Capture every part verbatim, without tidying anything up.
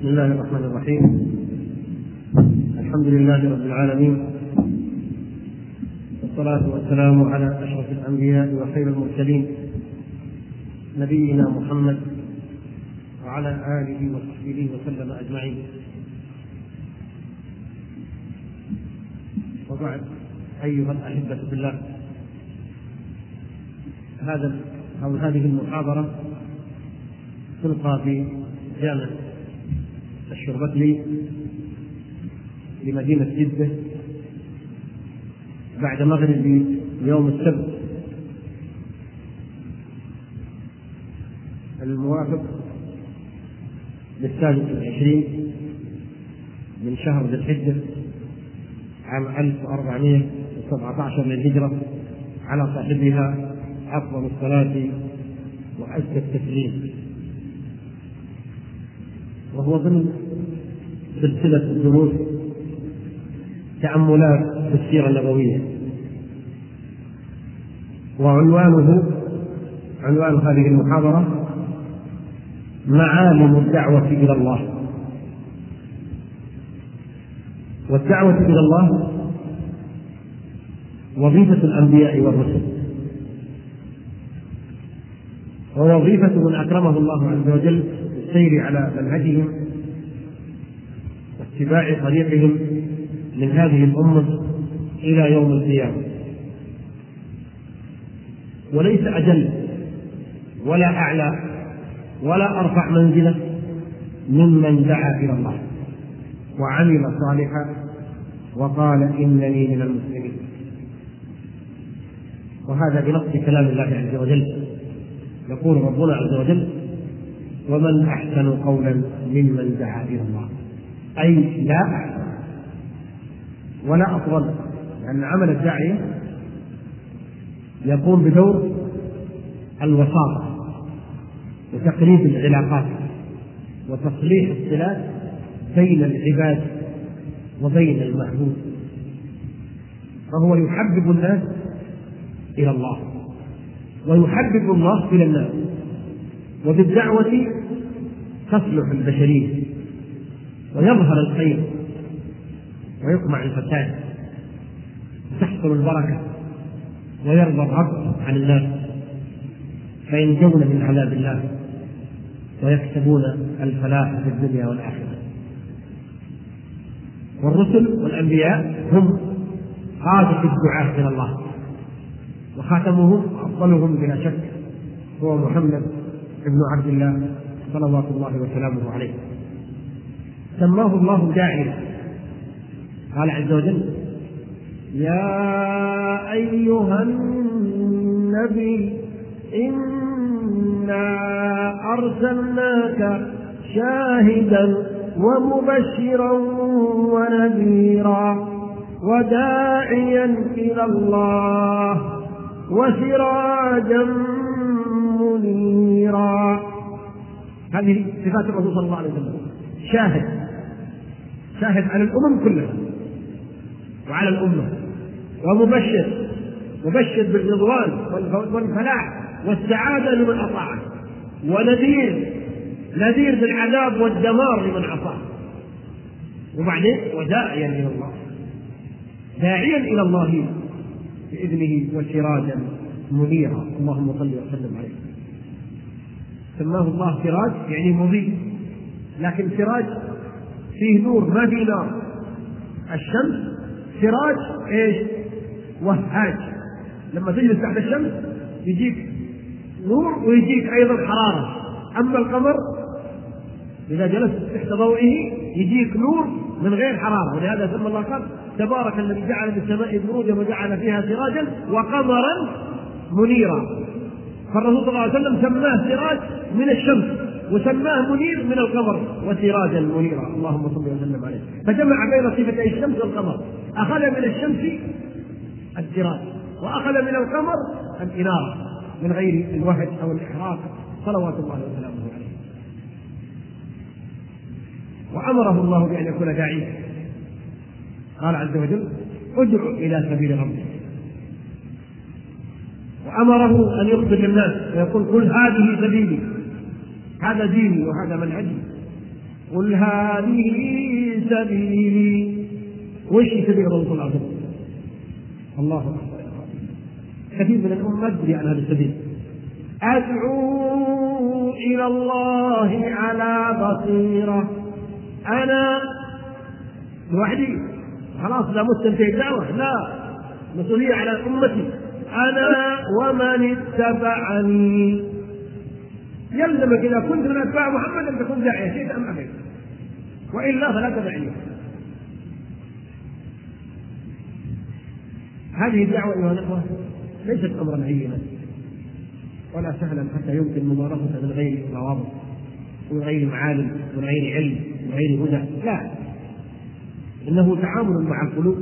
بسم الله الرحمن الرحيم. الحمد لله رب العالمين، والصلاة والسلام على أشرف الأنبياء وخير المرسلين نبينا محمد وعلى آله وصحبه وسلم أجمعين. وبعد، أيها الأحبة في الله، هذا أو هذه المحاضرة تلقى في جامع الشربتلي لمدينة جدة بعد مغرب يوم السبت الموافق للسادس والعشرين من شهر ذي الحجة عام ألف وأربعمائة وسبعة عشر للهجرة، على صاحبها أفضل الصلاة وأزكى التسليم، وهو ضمن سلسلة الدروس تأملات في السيرة النبوية، وعنوانه عنوان هذه المحاضرة معالم الدعوة إلى الله. والدعوة إلى الله وظيفة الأنبياء والرسل، ووظيفة من أكرمه الله عز وجل بالسير على منهجهم واتباع طريقهم من هذه الأمة إلى يوم القيامة. وليس أجل ولا أعلى ولا أرفع منزلة ممن دعا إلى الله وعمل صالحا وقال إنني من المسلمين. وهذا بنص كلام الله عز وجل، يقول ربنا عز وجل: ومن أحسن قولا ممن دعا إلى الله، أي لا أحسن ولا أفضل، لأن عمل الداعية يقوم بدور الوساطة وتقريب العلاقات وتصليح الصلات بين العباد وبين المعبود، فهو يحبب الناس إلى الله ويحبب الله إلى الناس، وبالدعوة تصلح البشرية ويظهر الخير ويقمع الفساد وتحصل البركة ويرضى الرب عن الناس فينجون من عذاب الله ويكسبون الفلاح في الدنيا والآخرة. والرسل والأنبياء هم قادة الدعاة إلى الله، وخاتمهم أفضلهم بلا شك هو محمد ابن عبد الله صلوات الله وسلامه عليه. سماه الله داعيا، قال عز وجل: يا أيها النبي إنا أرسلناك شاهدا ومبشرا ونذيرا وداعيا إلى الله وسراجا منيرا. هذه صفات الرسول صلى الله عليه وسلم: شاهد، شاهد على الأمم كلها وعلى الأمة، ومبشر، مبشر بالرضوان والفلاح والسعادة لمن أطاعه، ونذير، نذير بالعذاب والدمار لمن عصاه، وبعدين وداعيا إلى الله، داعيا إلى الله بإذنه وسراجا منيرا. اللهم صل وسلم عليه. سماه الله سراج يعني مضيء، لكن سراج فيه نور ما فيه نار. الشمس سراج ايش؟ وهاج، لما تجلس تحت الشمس يجيك نور ويجيك ايضا حرارة. اما القمر اذا جلست تحت ضوئه يجيك نور من غير حرارة، ولهذا سمى الله قال: تبارك الذي جعل في السماء بروجا وجعل فيها سراجا وقمرا منيرا. فالرسول صلى الله عليه وسلم سماه سراج من الشمس وسماه منير من القمر وسراجا منيرا. اللهم صل وسلم عليه. فجمع بين صفتي الشمس والقمر، أخذ من الشمس السراج وأخذ من القمر الإنارة من غير الوهج أو الإحراق، صلوات الله وسلامه عليه. وأمره الله بأن يكون داعيا، قال عز وجل: ادع إلى سبيل ربك. وأمره أن يخبر للناس ويقول: قل هذه سبيلي، هذا ديني وهذا منهجي، قل هذه سبيلي. وش سبيل الرسول صلى الله عليه وسلم؟ الله أكبر. كثير من الأمة تدري عن هذا السبيل. أدعو إلى الله على بصيرة، أنا لوحدي خلاص لا مستمتع الدعوة، لا، مسؤولية على أمتي، أنا ومن اتبعني. يلزمك إذا كنت من أتباع محمد أن تكون داعية شيء أم أبدا، وإلا فلا تدعني. هذه الدعوة أيها الأخوة ليست أمرا هينا ولا سهلا حتى يمكن ممارسة من غير ضوابط ومن غير معالم ومن غير علم ومن غير هدى، لا، إنه تعامل مع القلوب،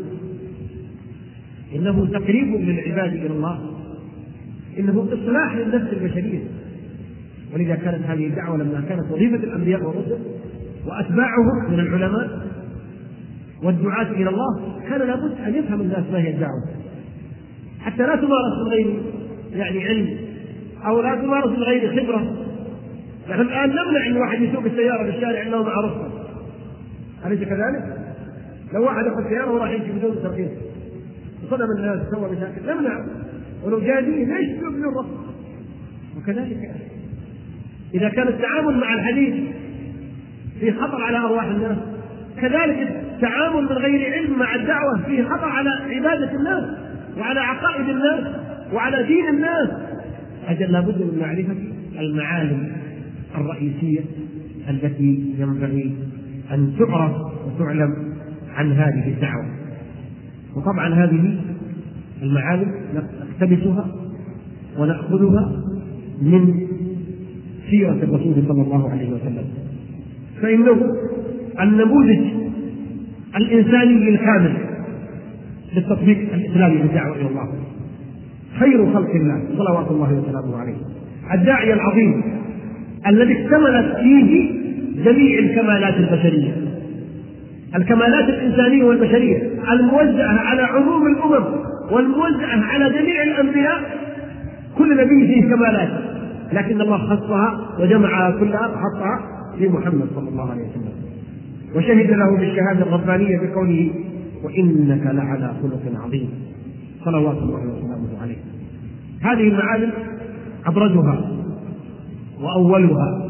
إنه تقريب للعباد إلى الله، إنه إصلاح للنفس البشرية. ولذا كانت هذه الدعوة لما كانت وظيفة الأنبياء والرسل وأتباعهم من العلماء والدعاة إلى الله، كان لابد أن يفهم الناس ما هي الدعوة حتى لا تمارس من غير يعني علم أو لا تمارس من غير خبرة. نحن الآن نمنع أن واحد يسوق السيارة في الشارع إنه مع رخصة، أليس كذلك؟ لو واحد أخذ سيارة وراح يمشي بدون ترخيص وصدم الناس سوى مشاكل نمنع، ولو جادين ليش يسوق بدون رخصة؟ وكذلك إذا كان التعامل مع الحديث في خطر على أرواح الناس، كذلك التعامل من غير علم مع الدعوة فيه خطر على عبادة الناس وعلى عقائد الناس وعلى دين الناس. أجل لابد من معرفة المعالم الرئيسية التي ينبغي أن تعرف وتعلم عن هذه الدعوة. وطبعا هذه المعالم نقتبسها ونأخذها من سيرة الرسول صلى الله عليه وسلم، فإنه النموذج الإنساني الكامل للتطبيق الإسلامي بالدعوة إلى الله، خير خلق الله صلوات الله وسلامه عليه، الداعية العظيم الذي اكتملت فيه جميع الكمالات البشرية، الكمالات الإنسانية والبشرية الموزعة على عموم الأمم والموزعة على جميع الأنبياء. كل نبي فيه كمالات، لكن الله خصها وجمعها كلها وحطها في محمد صلى الله عليه وسلم، وشهد له بالشهادة الربانية بقوله وإنك لعلى خلق عظيم صلوات الله وسلامه عليه. هذه المعالم أبرزها وأولها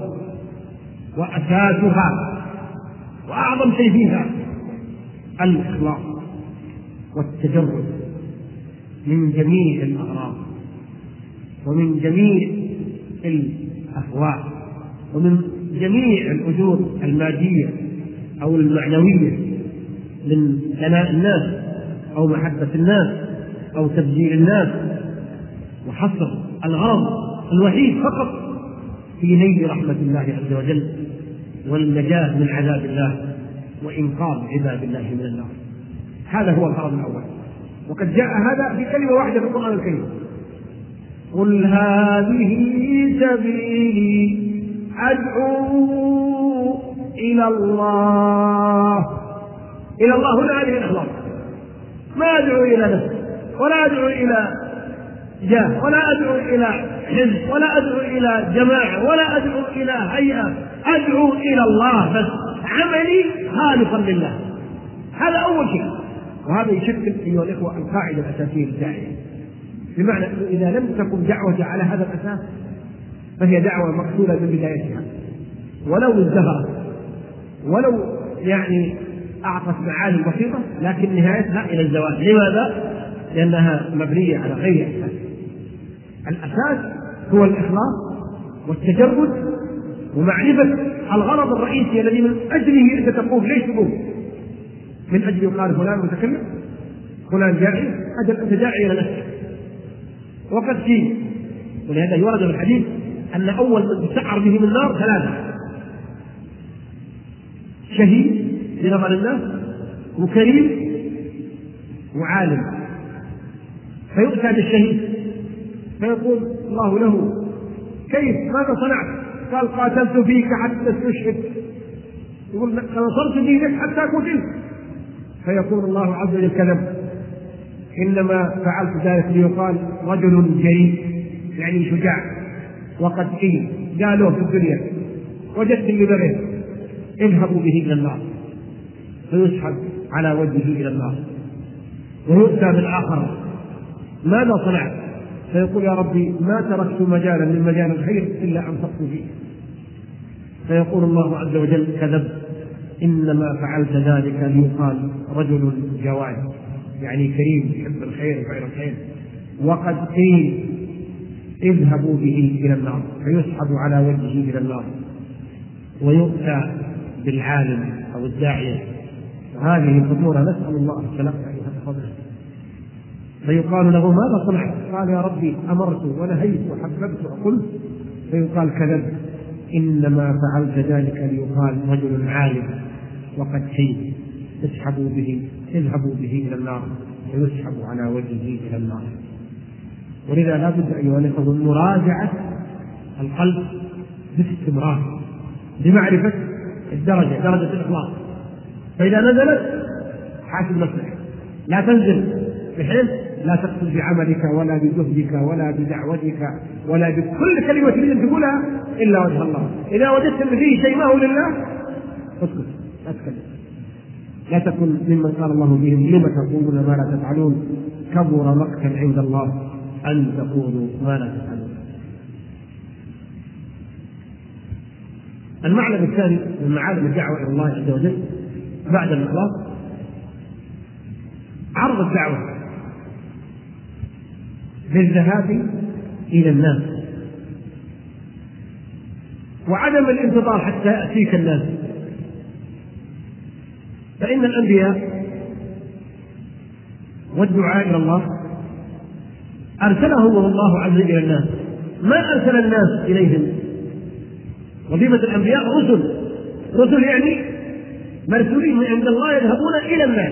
وأساسها وأعظم شيء فيها الإخلاص والتجرد من جميع الأغراض ومن جميع الأهواء ومن جميع الأجور المادية أو المعنوية من ثناء الناس أو محبة الناس أو تبجيل الناس، وحصر الغرض الوحيد فقط في نيل رحمة الله عز وجل والنجاة من عذاب الله وإنقاذ عباد الله من النار. هذا هو الغرض الأول، وقد جاء هذا في كلمة واحدة في القرآن الكريم: قل هذه سبيلي أدعو إلى الله. إلى الله هنا هذه الإخلاص، ما أدعو إلى نفسي ولا أدعو إلى جاه ولا أدعو إلى حزب ولا أدعو إلى جماعة ولا أدعو إلى هيئة، أدعو إلى الله بس، عملي خالصا لله. هذا أول شيء، وهذا يشكل أيها الإخوة القاعدة الأساسية للداعية، بمعنى أنه إذا لم تكن دعوة على هذا الأساس فهي دعوة مقتولة من بدايتها، ولو ازدهرت ولو يعني أعطت معاني بسيطة، لكن نهايتها إلى الزوال. لماذا؟ لأنها مبنية على غير أساس. الأساس هو الإخلاص والتجرد ومعرفة الغرض الرئيسي الذي من أجله أنت تقوم. ليش تقوم؟ من أجل يقال فلان متكلم، فلان داعي، أجل أنت داعي إلى نفسك. وقد فيه، ولهذا يورد في الحديث أن أول من تسعر به من النار ثلاثة: شهيد لنظر الناس، وكريم، وعالم. فيؤتى بالشهيد فيقول الله له: كيف؟ ماذا صنعت؟ قال: قاتلت فيك حتى استشهد. يقول: نصرت دينك حتى قتلت. فيقول الله عز وجل: كذب، إنما فعلت ذلك ليقال رجل جريء، يعني شجاع. وقد قيل قالوا في الدنيا: وجدت اللي بره اذهبوا به إلى النار، فيسحب على وجهه إلى النار. ويؤتى بالآخر ماذا صنعت؟ فيقول يا ربي ما تركت مجالا من مجال الخير إلا أنفقت فيه. فيقول الله عز وجل كذبت، إنما فعلت ذلك ليقال رجل جواد، يعني كريم يحب الخير وفعل الخير. وقد قيل اذهبوا به إلى النار، فيسحب على وجهه إلى النار. ويؤتى بالعالم أو الداعية، هذه الخطورة، نسأل الله السلامة أيها الفضل. فيقال له ماذا صنعت؟ قال يا ربي أمرت ونهيت وحببت وقلت. فيقال كذبت، إنما فعلت ذلك ليقال رجل عالم. وقد حين اسحبوا به اذهبوا به إلى النار، فيسحب على وجهه إلى النار. ولذا لا بد أيها الأخوة من مراجعة القلب باستمرار لمعرفة الدرجة، درجة الإخلاص. فإذا نزلت حاسب نفسك، لا تنزل بحيث لا تقصد بعملك ولا بجهدك ولا بدعوتك ولا بكل كلمة تريد تقولها إلا وجه الله. إذا وجدت أن فيه شيء ما هو لله اسكت، لا تتكلم، لا تكن ممن قال الله بهم لم تقولون ما لا تفعلون كبر مقتا عند الله أن تقولوا ما لا تفعلون. المعلم الثاني من معالم الدعوة إلى الله عز وجل بعد الإخلاص عرض الدعوة بالذهاب إلى الناس وعدم الانتظار حتى يأتيك الناس. فإن الأنبياء والدعاء إلى الله أرسلهم الله عز وجل إلى الناس، ما أرسل الناس إليهم. وظيفة الأنبياء رسل، رسل يعني مرسولين من عند الله يذهبون إلى الناس.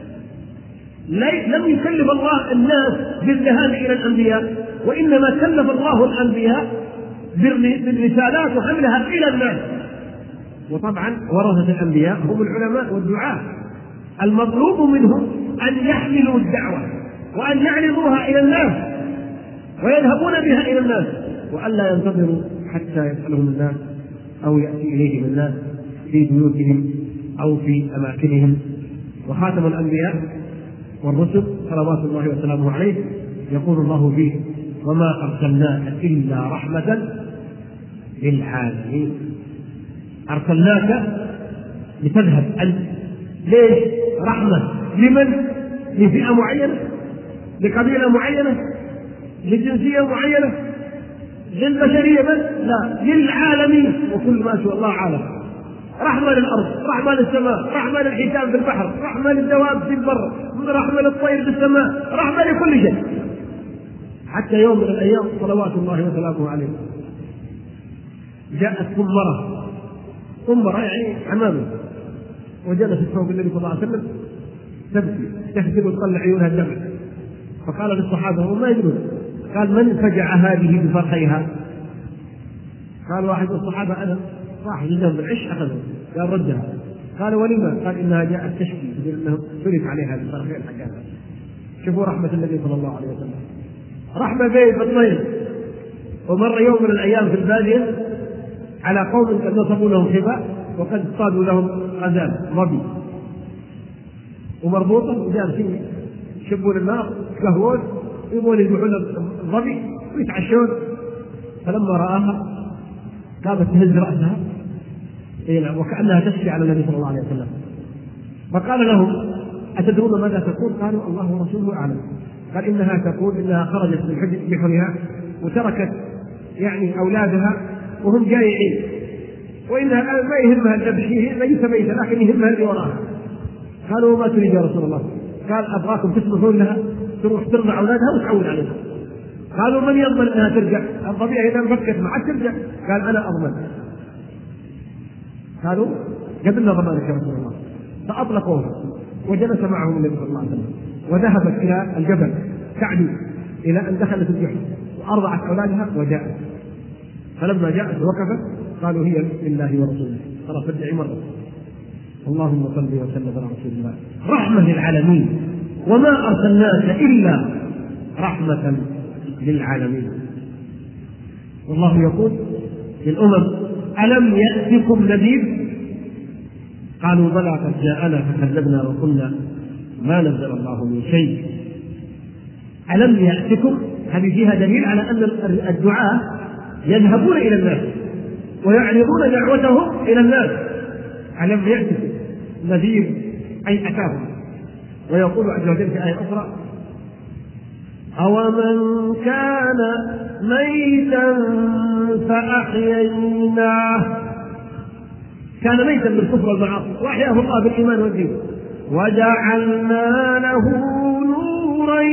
لم يكلف الله الناس بالذهاب إلى الأنبياء، وإنما كلف الله الأنبياء بالرسالات وحملها إلى الناس. وطبعا ورثة الأنبياء هم العلماء والدعاة، المطلوب منهم أن يحملوا الدعوة وأن يعرضوها إلى الناس ويذهبون بها إلى الناس، وألا ينتظروا حتى يسألهم الناس أو يأتي إليهم الناس في بيوتهم أو في أماكنهم. وخاتم الأنبياء والرسل صلوات الله وسلامه عليه يقول الله فيه وما أرسلناك إلا رحمة للعالمين. أرسلناك لتذهب أنت، ليش؟ رحمة لمن؟ لفئة معينة، لقبيلة معينة، لجنسية معينة، للبشرية بس؟ لا، للعالمين وكل ما شاء الله عالم. رحمة للأرض، رحمة للسماء، رحمة للحيتان في البحر، رحمة للدواب في البر، رحمة للطير في السماء، رحمة لكل شيء. حتى يوم من الأيام صلوات الله وسلامه عليه جاءت قمرة، قمرة يعني عمامة، وجلست فوق النبي صلى الله عليه وسلم تبكي تهدم وتطلع عيونها الدمع. فقال للصحابة وما يدرون، قال من فجع هذه بفرخيها؟ قال واحد من الصحابة أنا، راح جدهم بالعش أخذه، قال ردها. قال ولما؟ قال إنها جاءت تشكي تقول إنه سلك عليها بالفرخين حقها. شوفوا رحمة النبي صلى الله عليه وسلم، رحمة بيه بالطير. ومر يوم من الأيام في البادية على قوم قد نصبوا لهم خباء وقد اصطادوا لهم غزال ظبي ومربوطة وجالسين يشبون النار يقهوون يبغون يذبحون الظبي ويتعشون. فلما رآها قامت تهز رأسها وكأنها تشفي على النبي صلى الله عليه وسلم. فقال لهم أتدرون ماذا تقول؟ قالوا الله ورسوله أعلم. قال إنها تقول إنها خرجت من بحرها وتركت يعني أولادها وهم جائعين، وإنها ما يهمها الذبح، ليس ميتا لكن يهمها اللي وراها. قالوا وما تريد يا رسول الله؟ قال أبغاكم تسمحون لها تروح ترضع أولادها وتعود عليها. قالوا من يضمن أنها ترجع؟ الطبيعي إذا انفكت معك ترجع. قال أنا أضمن. قالوا قبلنا ضمانك يا رسول الله. فأطلقوها وجلس معهم النبي صلى الله عليه وسلم وذهبت إلى الجبل تعدو إلى أن دخلت الجحر وأرضعت أولادها وجاءت. فلما جاءت وقفت قالوا هي لله ورسوله، خلاص ارجعي مرة. اللهم صل وسلم على رسول الله، رحمة للعالمين، وما أرسلناك إلا رحمة للعالمين. والله يقول للأمم ألم يأتكم نذير؟ قالوا بلى قد جاءنا فكذبنا وقلنا ما نزل الله من شيء ألم يأتكم. هذه فيها دليل على أن الدعاة يذهبون إلى الناس ويعرضون دعوتهم إلى الناس. ألم يأتكم نذير أي أتاهم. ويقول عز وجل في آية أخرى أومن كان ميتا فأحييناه. كان ميتا بالكفر والمعاصي وأحياه الله بالإيمان والدين وجعلنا له نورا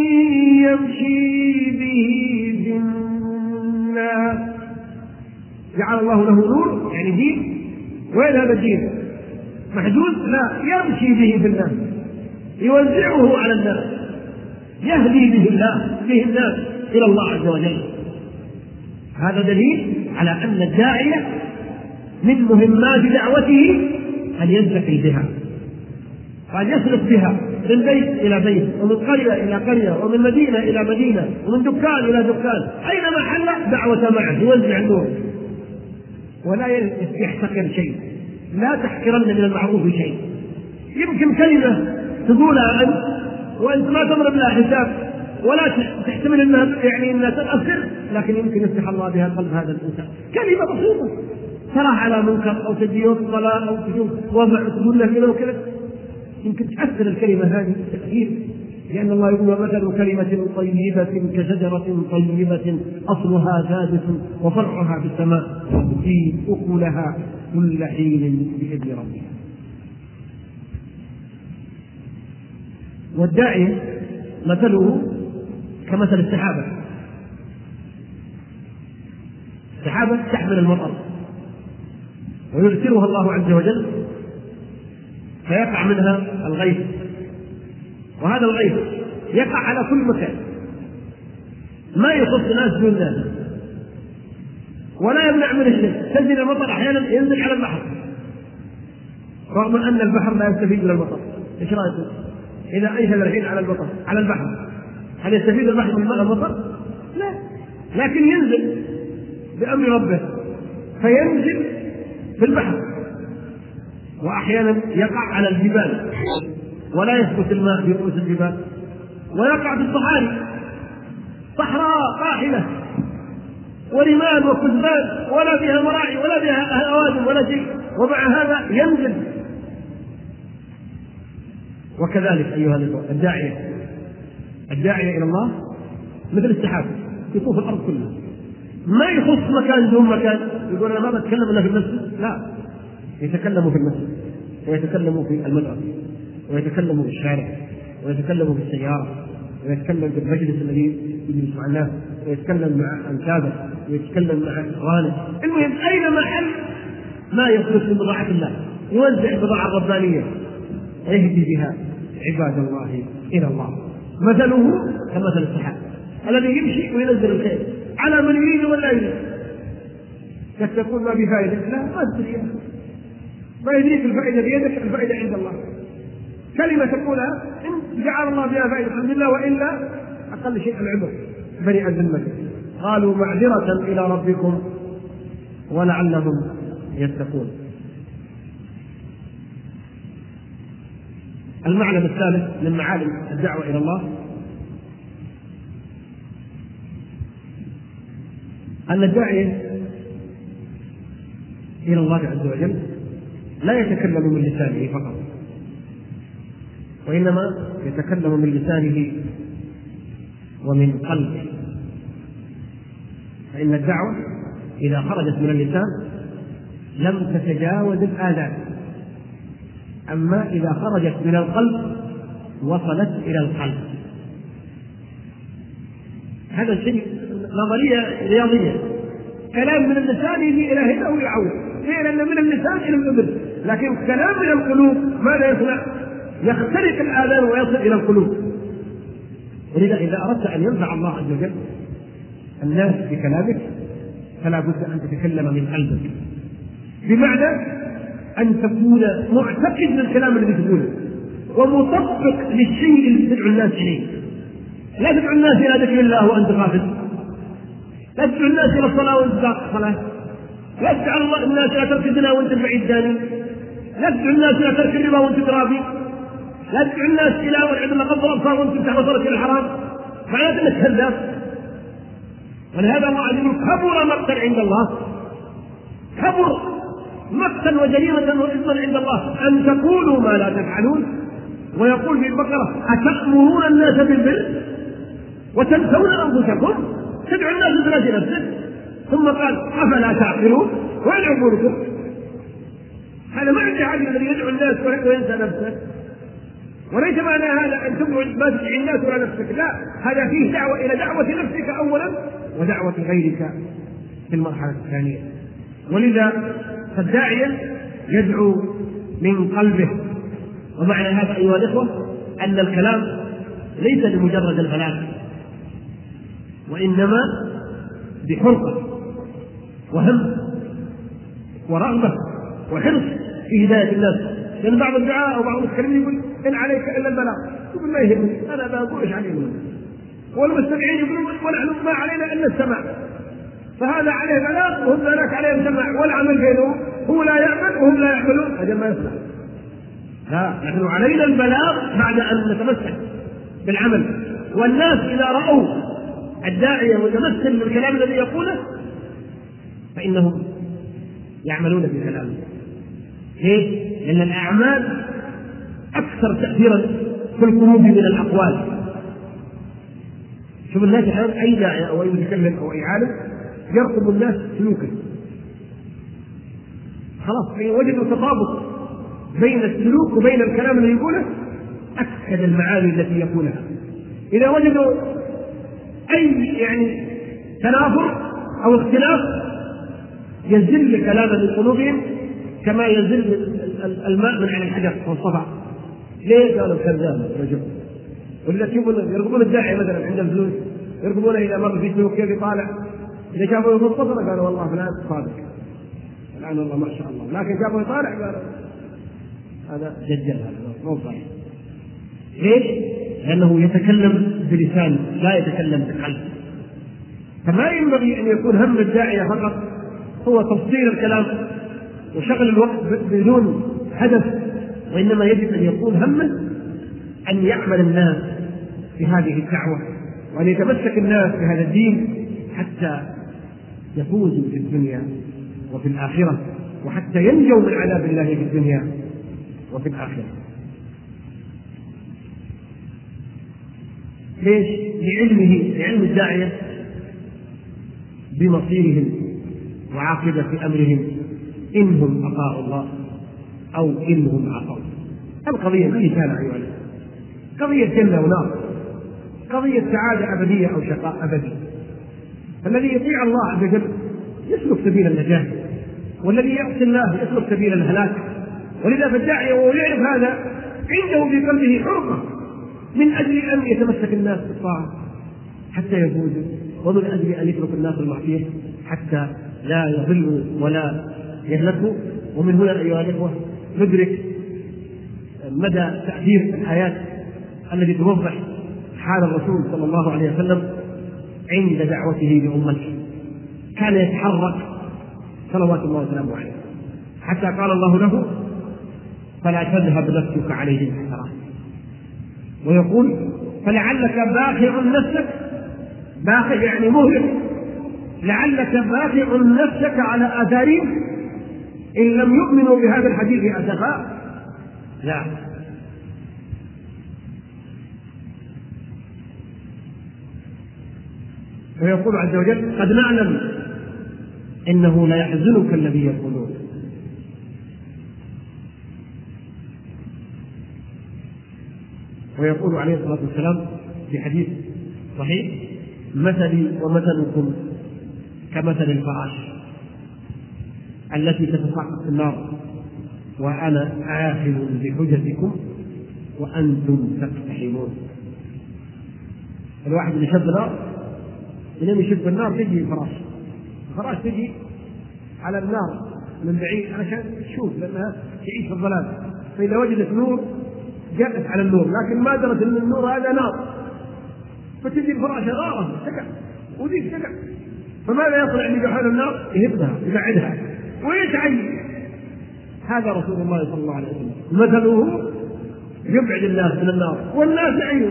يمشي به في الناس. جعل الله له نور يعني دين. وين هذا الدين؟ محدود؟ لا، يمشي به في الناس، يوزعه على الناس، يهدي به الله به الناس إلى الله عز وجل. هذا دليل على أن الداعية من مهمات دعوته أن ينتقل بها، وأن يسلك بها من بيت إلى بيت، ومن قرية إلى قرية، ومن مدينة إلى مدينة، ومن دكان إلى دكان، أينما حل دعوة معه يوزع النور ولا يحتقر شيء. لا تحقرن من المعروف شيء. يمكن كلمة تقولها أنت وأنت ما تضرب لها حساب ولا تحتمل أنها يعني أنها تؤثر، لكن يمكن يفتح الله بها قلب هذا الإنسان. كلمة بسيطة تراح على منكر أو تديه الصلاة أو تشوف وضع تقول له كذا وكذا، يمكن تأثر الكلمة هذه تأثير. لأن الله يقول مثل كلمة طيبة كشجرة طيبة أصلها ثابت وفرعها في السماء تؤتي أكلها كل حين بإذن ربها. والداعي مثله كمثل السحابة. السحابة تحمل المطر ويرسلها الله عز وجل فيقع منها الغيث، وهذا الغيث يقع على كل مكان، ما يخص ناس دون ناس ولا يمنع من الشيء. تنزل المطر أحيانا ينزل على البحر رغم أن البحر لا يستفيد من المطر. إيش رأيكم إذا أنزل الحين على المطر على البحر، هل يستفيد البحر من المطر؟ لا، لكن ينزل بأمر ربه فينزل في البحر. وأحيانا يقع على الجبال ولا يثبت الماء في رؤوس الجبال، ويقع في الصحاري، صحراء قاحلة ورمال وكثبان ولا فيها مراعي ولا فيها أوادم ولا شيء، ومع هذا ينزل. وكذلك أيها الأخوة الداعية الداعية إلى الله مثل السحاب يطوف الأرض كلها، ما يخص مكان دون مكان. يقول أنا ما بتكلم إلا في المسجد، لا، يتكلم في المسجد ويتكلم في المدرسة ويتكلم في الشارع ويتكلم في السيارة ويتكلم في المجلس الذي يجلس مع الناس ويتكلم مع أنسابه ويتكلم مع إخوانه. المهم أين محل ما يخلص من بضاعة الله يوزع البضاعة الربانية ويهدي بها عباد الله إلى الله. مثله كمثل السحاب الذي يمشي وينزل الخير على من يريد ولا يريد. قد تكون ما بفائدة، لا، ما تدري، ما يدريك الفائدة بيدك، الفائدة عند الله. كلمة تقولها إن جعل الله بها فائدة الحمد لله، وإلا أقل شيء العمر بريئا ذمته. قالوا معذرة إلى ربكم ولعلهم يتقون. المعنى الثالث من معالم الدعوة إلى الله أن الداعية إلى الله عز وجل لا يتكلم من لسانه فقط، وإنما يتكلم من لسانه ومن قلبه. فإن الدعوة إذا خرجت من اللسان لم تتجاوز الآذان، أما إذا خرجت من القلب وصلت إلى القلب. هذا الشيء نظرية رياضية. كلام من اللسان يجي إلى هنا ويعود، لأن من اللسان إلى الأذن، لكن كلام من القلوب ماذا يصنع؟ يخترق الآذان ويصل إلى القلوب. ولذا إذا أردت أن ينفع الله عز وجل الناس بكلامك فلا بد أن تتكلم من قلبك، بمعنى أن تكون معتقد للكلام الذي تقوله ومطبق للشيء اللي تدعو الناس إليه. لا تدعو الناس إلى ذكر الله وأنت غافل، لا تدعو الناس إلى الصلاة وأنت داخل الصلاة، لا تدعو الناس إلى ترك الزنا وأنت بعيد ثاني، لا تدعو الناس إلى ترك الربا وأنت ترابي، لا تدعو الناس إلى والعياذ بالله غض الأبصار وأنت تفتح بصرك إلى الحرام، معناته أنك كذاب. ولهذا الله يقول كبر مقتا عند الله، كبر مقتا وجريمة وإثما عند الله أن تقولوا ما لا تفعلون. ويقول في البقرة أتأمرون الناس بالبر وتنسون أنفسكم، تدعو الناس بناس نفسك. ثم قال أفلا تعقلون وين عقولكم؟ هذا ما عندي عقل الذي يدعو الناس وينسى نفسه. وليس معنى هذا أن تدعو ما تدعي الناس ولا نفسك، لا، هذا فيه دعوة إلى دعوة نفسك أولا ودعوة غيرك في المرحلة الثانية. ولذا فالداعية يدعو من قلبه. ومعنى هذا أيها الإخوة أن الكلام ليس لمجرد الهلاك، وإنما بحرقة وهم ورغبة وحرص في هداية الناس. لأن بعض الدعاء أو بعض المتكلمين يقول إن عليك إلا البلاغ، يقول ما يهمني أنا بقول إيش علينا، والمستمعين يقولون ونحن ما علينا إلا السماع، فهذا عليه بلاغ وهم ذاك عليهم سماع، والعمل بينهم هو لا يعمل وهم لا يعملون، هذا ما يصلح. لا، نحن علينا البلاغ بعد أن نتمسك بالعمل. والناس إذا رأوا الداعية متمثل بالكلام الذي يقوله فإنهم يعملون بكلامه. ليه؟ لأن الأعمال أكثر تأثيرا في القلوب من الأقوال. شوف الناس الآن أي داعية أو أي متكلم أو أي عالم يرقب الناس سلوكا، خلاص وجدوا تطابق بين السلوك وبين الكلام الذي يقوله أكد المعاني التي يقولها. إذا وجدوا أي يعني تنافر أو اختلاف يزل كلاما من قلوبهم كما يزل الماء من على الحجر والصفع. ليه؟ قالوا كذاب رجل. ولذا يرغبون الداعي مثلا عند الفلوس، يرغبون إذا مر في سلوك كيف يطالع، إذا شافوا يغض بصره قالوا والله فلان صادق الآن والله ما شاء الله، لكن شافوا يطالع قالوا هذا دجال، هذا مو صحيح. ليش؟ لأنه يتكلم بلسان لا يتكلم بقلب. فما ينبغي أن يكون هم الداعية فقط هو تفصيل الكلام وشغل الوقت بدون هدف، وإنما يجب أن يكون همه أن يعمل الناس بهذه الدعوة وأن يتمسك الناس بهذا الدين حتى يفوزوا في الدنيا وفي الآخرة، وحتى ينجوا من عذاب الله في الدنيا وفي الآخرة. ليش؟ لعلمه لعلم الداعية بمصيرهم وعاقبة أمرهم إنهم أطاعوا الله أو إنهم عصوا. القضية ما هي سهلة أيها الناس، قضية جنة ونار، قضية سعادة أبدية أو شقاء أبدي. الذي يطيع الله عز وجل يسلك سبيل النجاة، والذي يعصي الله يسلك سبيل الهلاك. ولذا فالداعية وهو يعرف هذا عنده في قلبه حرقة من أجل أن يتمسك الناس بالطاعة حتى يفوزوا، ومن أجل أن يترك الناس المعصية حتى لا يضلوا ولا يهلكوا. ومن هنا أيها الإخوة ندرك مدى تأثير الآيات التي توضح حال الرسول صلى الله عليه وسلم عند دعوته لأمته. كان يتحرك صلوات الله وسلامه عليه حتى قال الله له فلا تذهب نفسك عليهم حسرات، ويقول فلعلك باخع نفسك، باخع يعني مهلك، لعلك باخع نفسك على آثارهم إن لم يؤمنوا بهذا الحديث أسفا. لا، ويقول عز وجل قد نعلم إنه لا يحزنك الذي يقولون. ويقول عليه الصلاة والسلام في حديث صحيح مثلي ومثلكم كمثل الفراش التي تتساقط في النار وأنا آخذ بحجتكم وأنتم تقتحمون. الواحد اللي شد نار لما يشب النار تجي فراش، الفراش تجي على النار من بعيد علشان تشوف لأنها تعيش في الظلام، فإذا وجدت نور جاءت على النور لكن ما درت أن النور هذا نار، فتجي الفراشة غارة سكع وذيك سكع، فماذا يصنع اللي بحال النار؟ يهبها يبعدها ويتعين. هذا رسول الله صلى الله عليه وسلم، مثله يبعد الناس من النار والناس يعيون.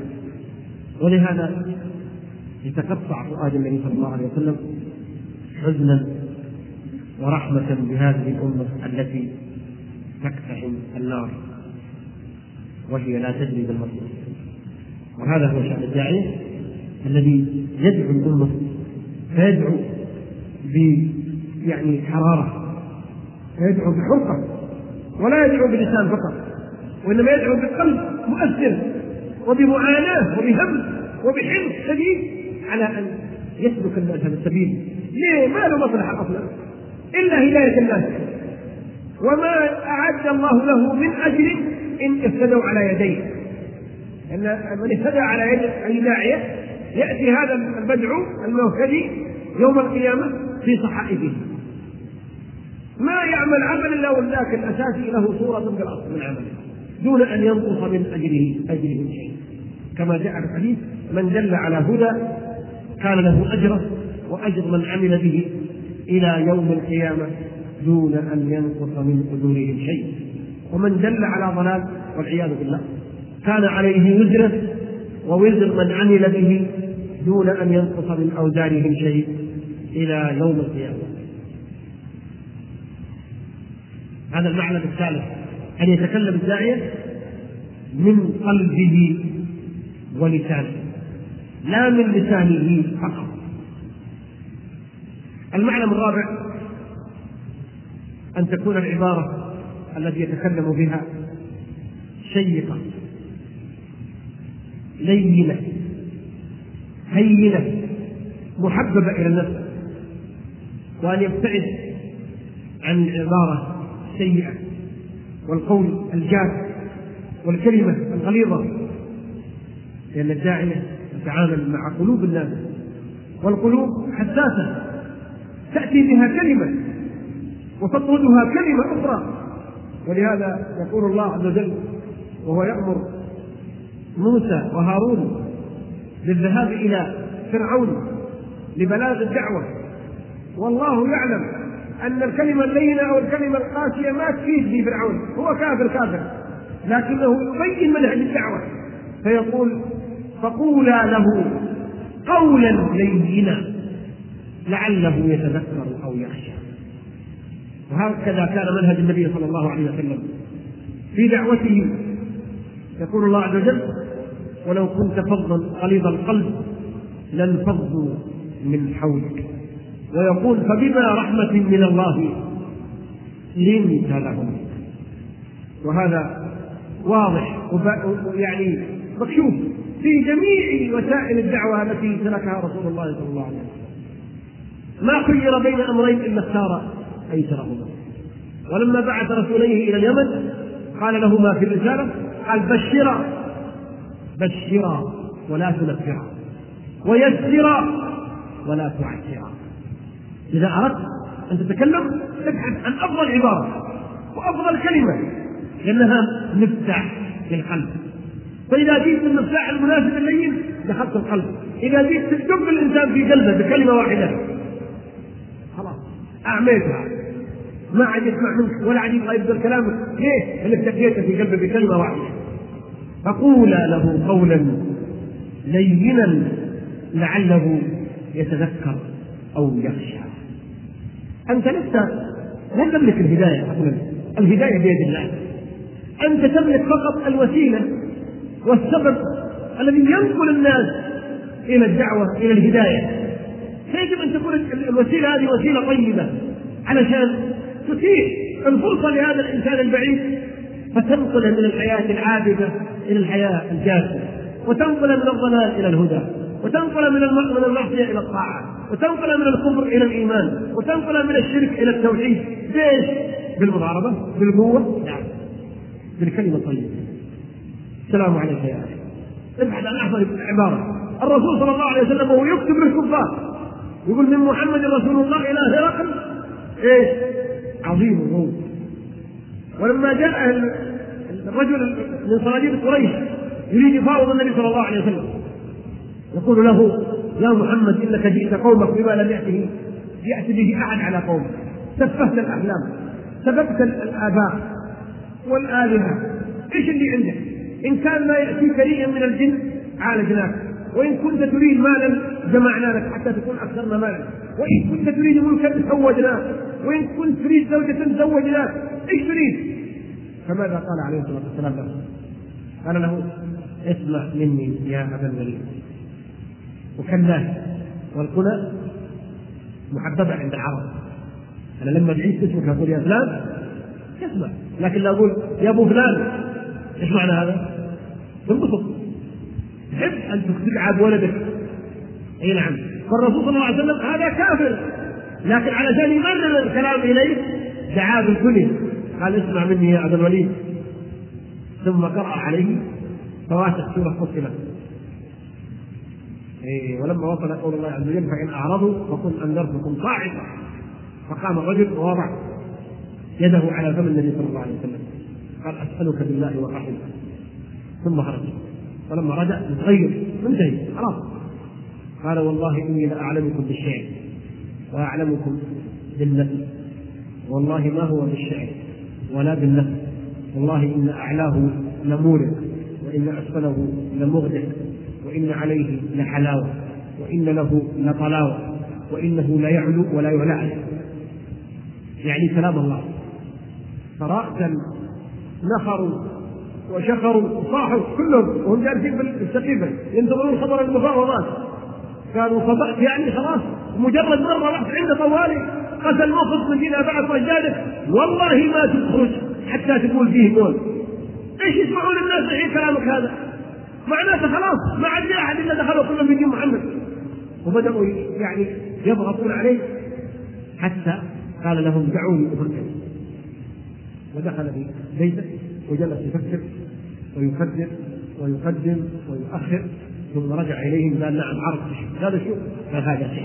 ولهذا يتقطع فؤاد النبي صلى الله عليه وسلم حزنا ورحمة بهذه الأمة التي تقتحم النار وهي لا تدري بالمصير. وهذا هو شأن الداعية الذي يدعو الأمة، فيدعو ب يعني حرارة، فيدعو بحرقة، ولا يدعو بلسان فقط، وإنما يدعو بقلب مؤثر وبمعاناة وبهم وبحرص شديد على أن يسلك الناس هذا السبيل. ليه؟ ما له مصلحة أصلا إلا هداية الناس، وما أعد الله له من أجر إن اهتدوا على يديه. أن من اهتدى على يد أي داعية يأتي هذا المدعو المهتدي يوم القيامة في صحائفه، ما يعمل عمل إلا والذاك الأساسي له صورة بالأصل من عمله دون أن ينقص من أجره أجره شيء، كما جاء في الحديث: من دل على هدى كان له أجره وأجر من عمل به إلى يوم القيامة دون أن ينقص من أجورهم شيء. ومن دل على ضلال والعياذ بالله كان عليه وزره ووزر من عمل به دون أن ينقص من أوزارهم شيء إلى يوم القيامة. هذا المعنى الثالث، أن يتكلم الداعية من قلبه ولسانه لا من لسانه فقط. المعنى الرابع أن تكون العبارة التي يتكلم بها شيقة لينة هينة محببة إلى النفس، وأن يبتعد عن العبارة السيئة والقول الجاف والكلمة الغليظة، لأن الداعية يتعامل مع قلوب الناس، والقلوب حساسة تأتي بها كلمة وتطردها كلمة أخرى. ولهذا يقول الله عز وجل وهو يأمر موسى وهارون بالذهاب إلى فرعون لبلاغ الدعوة، والله يعلم أن الكلمة اللينة أو الكلمة القاسية ما تفيد في فرعون، هو كافر كافر، لكنه يبين منهج الدعوة فيقول: فقولا له قولا لينا لعله يتذكر أو يخشى. وهكذا كان منهج النبي صلى الله عليه وسلم في دعوته. يقول الله عز وجل: ولو كنت فظا غليظ القلب لانفضوا من حولك. ويقول: فبما رحمة من الله لنت لهم. وهذا واضح يعني مكشوف في جميع وسائل الدعوة التي سلكها رسول الله صلى الله عليه وسلم، ما خير بين أمرين إلا اختار أيسرهما. ولما بعث رسوليه إلى اليمن قال لهما في الرسالة: قال: بشرا بشرا ولا تنفرا، ويسرا ولا تعسرا. إذا أردت أن تتكلم تبحث عن أفضل عبارة وأفضل كلمة، لأنها مفتاح للقلب. فإذا جئت المفتاح المناسب اللين دخلت القلب. إذا جئت تدق الإنسان في قلبه بكلمة واحدة خلاص أعميتها، ما عاد يسمع منك ولا عاد يبغى يبدل كلامك. ليه؟ لأنك تقيته في قلبه بكلمة واحدة. فقولا له قولا لينا لعله يتذكر أو يخشى. أنت لست لا تملك الهداية، أقول الهداية بيد الله. أنت تملك فقط الوسيلة والسبب الذي ينقل الناس إلى الدعوة إلى الهداية. فيجب أن تكون الوسيلة هذه وسيلة طيبة علشان تتيح الفرصة لهذا الإنسان البعيد، فتنقله من الحياة العابدة إلى الحياة الجادة، وتنقله من الضلال إلى الهدى، وتنقله من المعصية إلى الطاعة، وتنقله من الكفر إلى الإيمان، وتنقله من الشرك إلى التوحيد. ليش؟ بالمضاربة، بالقوة، نعم، بالكلمة الطيبة. السلام عليك يا أخي. ابحث عن أحسن عبارة. الرسول صلى الله عليه وسلم وهو يكتب للكفار يقول: من محمد رسول الله إلى هرقل إيش؟ عظيم الروم. ولما جاء الرجل من صناديد قريش يريد يفاوض النبي صلى الله عليه وسلم يقول له: يا محمد إنك جئت قومك بما لم يأته يأتي به أحد على قومه، سفهت الأحلام سببت الآباء والآلهة، إيش اللي عندك؟ إن كان ما يأتيك ريء من الجن عالجناك، وإن كنت تريد مالا جمعنا لك حتى تكون أكثرنا مالا، وإن كنت تريد ملكا زوجناك، وإن كنت تريد زوجة زوجناك، إيش تريد؟ فماذا قال عليه الصلاة والسلام له؟ قال له اسمع مني يا أبا الوليد. وكناه، والكنى محببة عند العرب. أنا لما بعيد اسمك أقول يا فلان اسمع، لكن لا أقول يا أبو فلان. إيش معنى هذا؟ تنبسط، تحب أن تدعى بولدك. أي نعم. فالرسول صلى الله عليه وسلم هذا كافر، لكن علشان يمرر الكلام إليه دعاه بالكنية، قال اسمع مني يا أبا الوليد، ثم قرأ عليه فواتح سورة فصلت. إيه ولما وصل قول الله عز وجل فإن أعرضوا فقل أنذرتكم صاعقة، فقام الرجل ووضع يده على فم النبي صلى الله عليه وسلم قال أسألك بالله والرحمة، ثم خرج. ولما رجع متغير منتهي خلاص، قال والله إني لأعلمكم بالشعر وأعلمكم بالنفس، والله ما هو بالشعر ولا بالنفس، والله إن أعلاه لمورق وإن أسفله لمغدق، وإن عليه لحلاوة وإن له لطلاوة وإنه لا يعلو ولا يعلى عليه. يعني كلام الله. فرأسا نخروا وشخروا وصاحوا كلهم وهم جالسين في السقيفة ينتظرون خبر المفاوضات. قالوا صدقت يعني خلاص، مجرد مرة رحت عنده طوالي قتل موقف من دين أبعث أجدادك والله ما تخرج حتى تقول فيه قول. ايش يسمعون الناس الحين كلامك هذا؟ معناته خلاص ما عاد احد الا دخلوا كلهم في دين محمد. وبداوا يعني يضغطون عليه حتى قال لهم دعوني افكر. ودخل في بيته وجلس يفكر ويقدر ويقدم ويؤخر، ثم رجع اليهم قال نعم عرفت هذا شو؟ قال هذا شيء.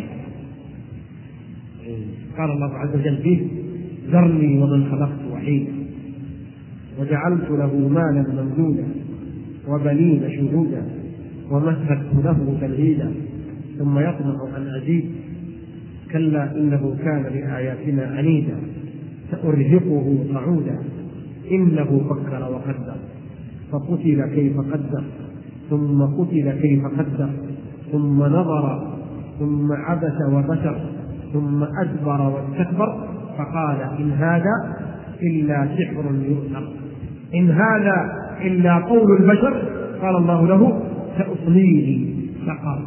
قال الله عز وجل فيه ذرني ومن خلقت وحيدا وجعلت له مالا ممدودا وبنين شهودا ومهدت له تمهيدا ثم يطمع أن أزيد كلا إنه كان لآياتنا عنيدا سأرهقه صعودا إنه فكر وقدر فقتل كيف قدر ثم قتل كيف قدر ثم نظر ثم عبس وبشر ثم أدبر واستكبر فقال إن هذا إلا سحر يؤثر، إن هذا إلا قول البشر. قال الله له سأصليه سقر.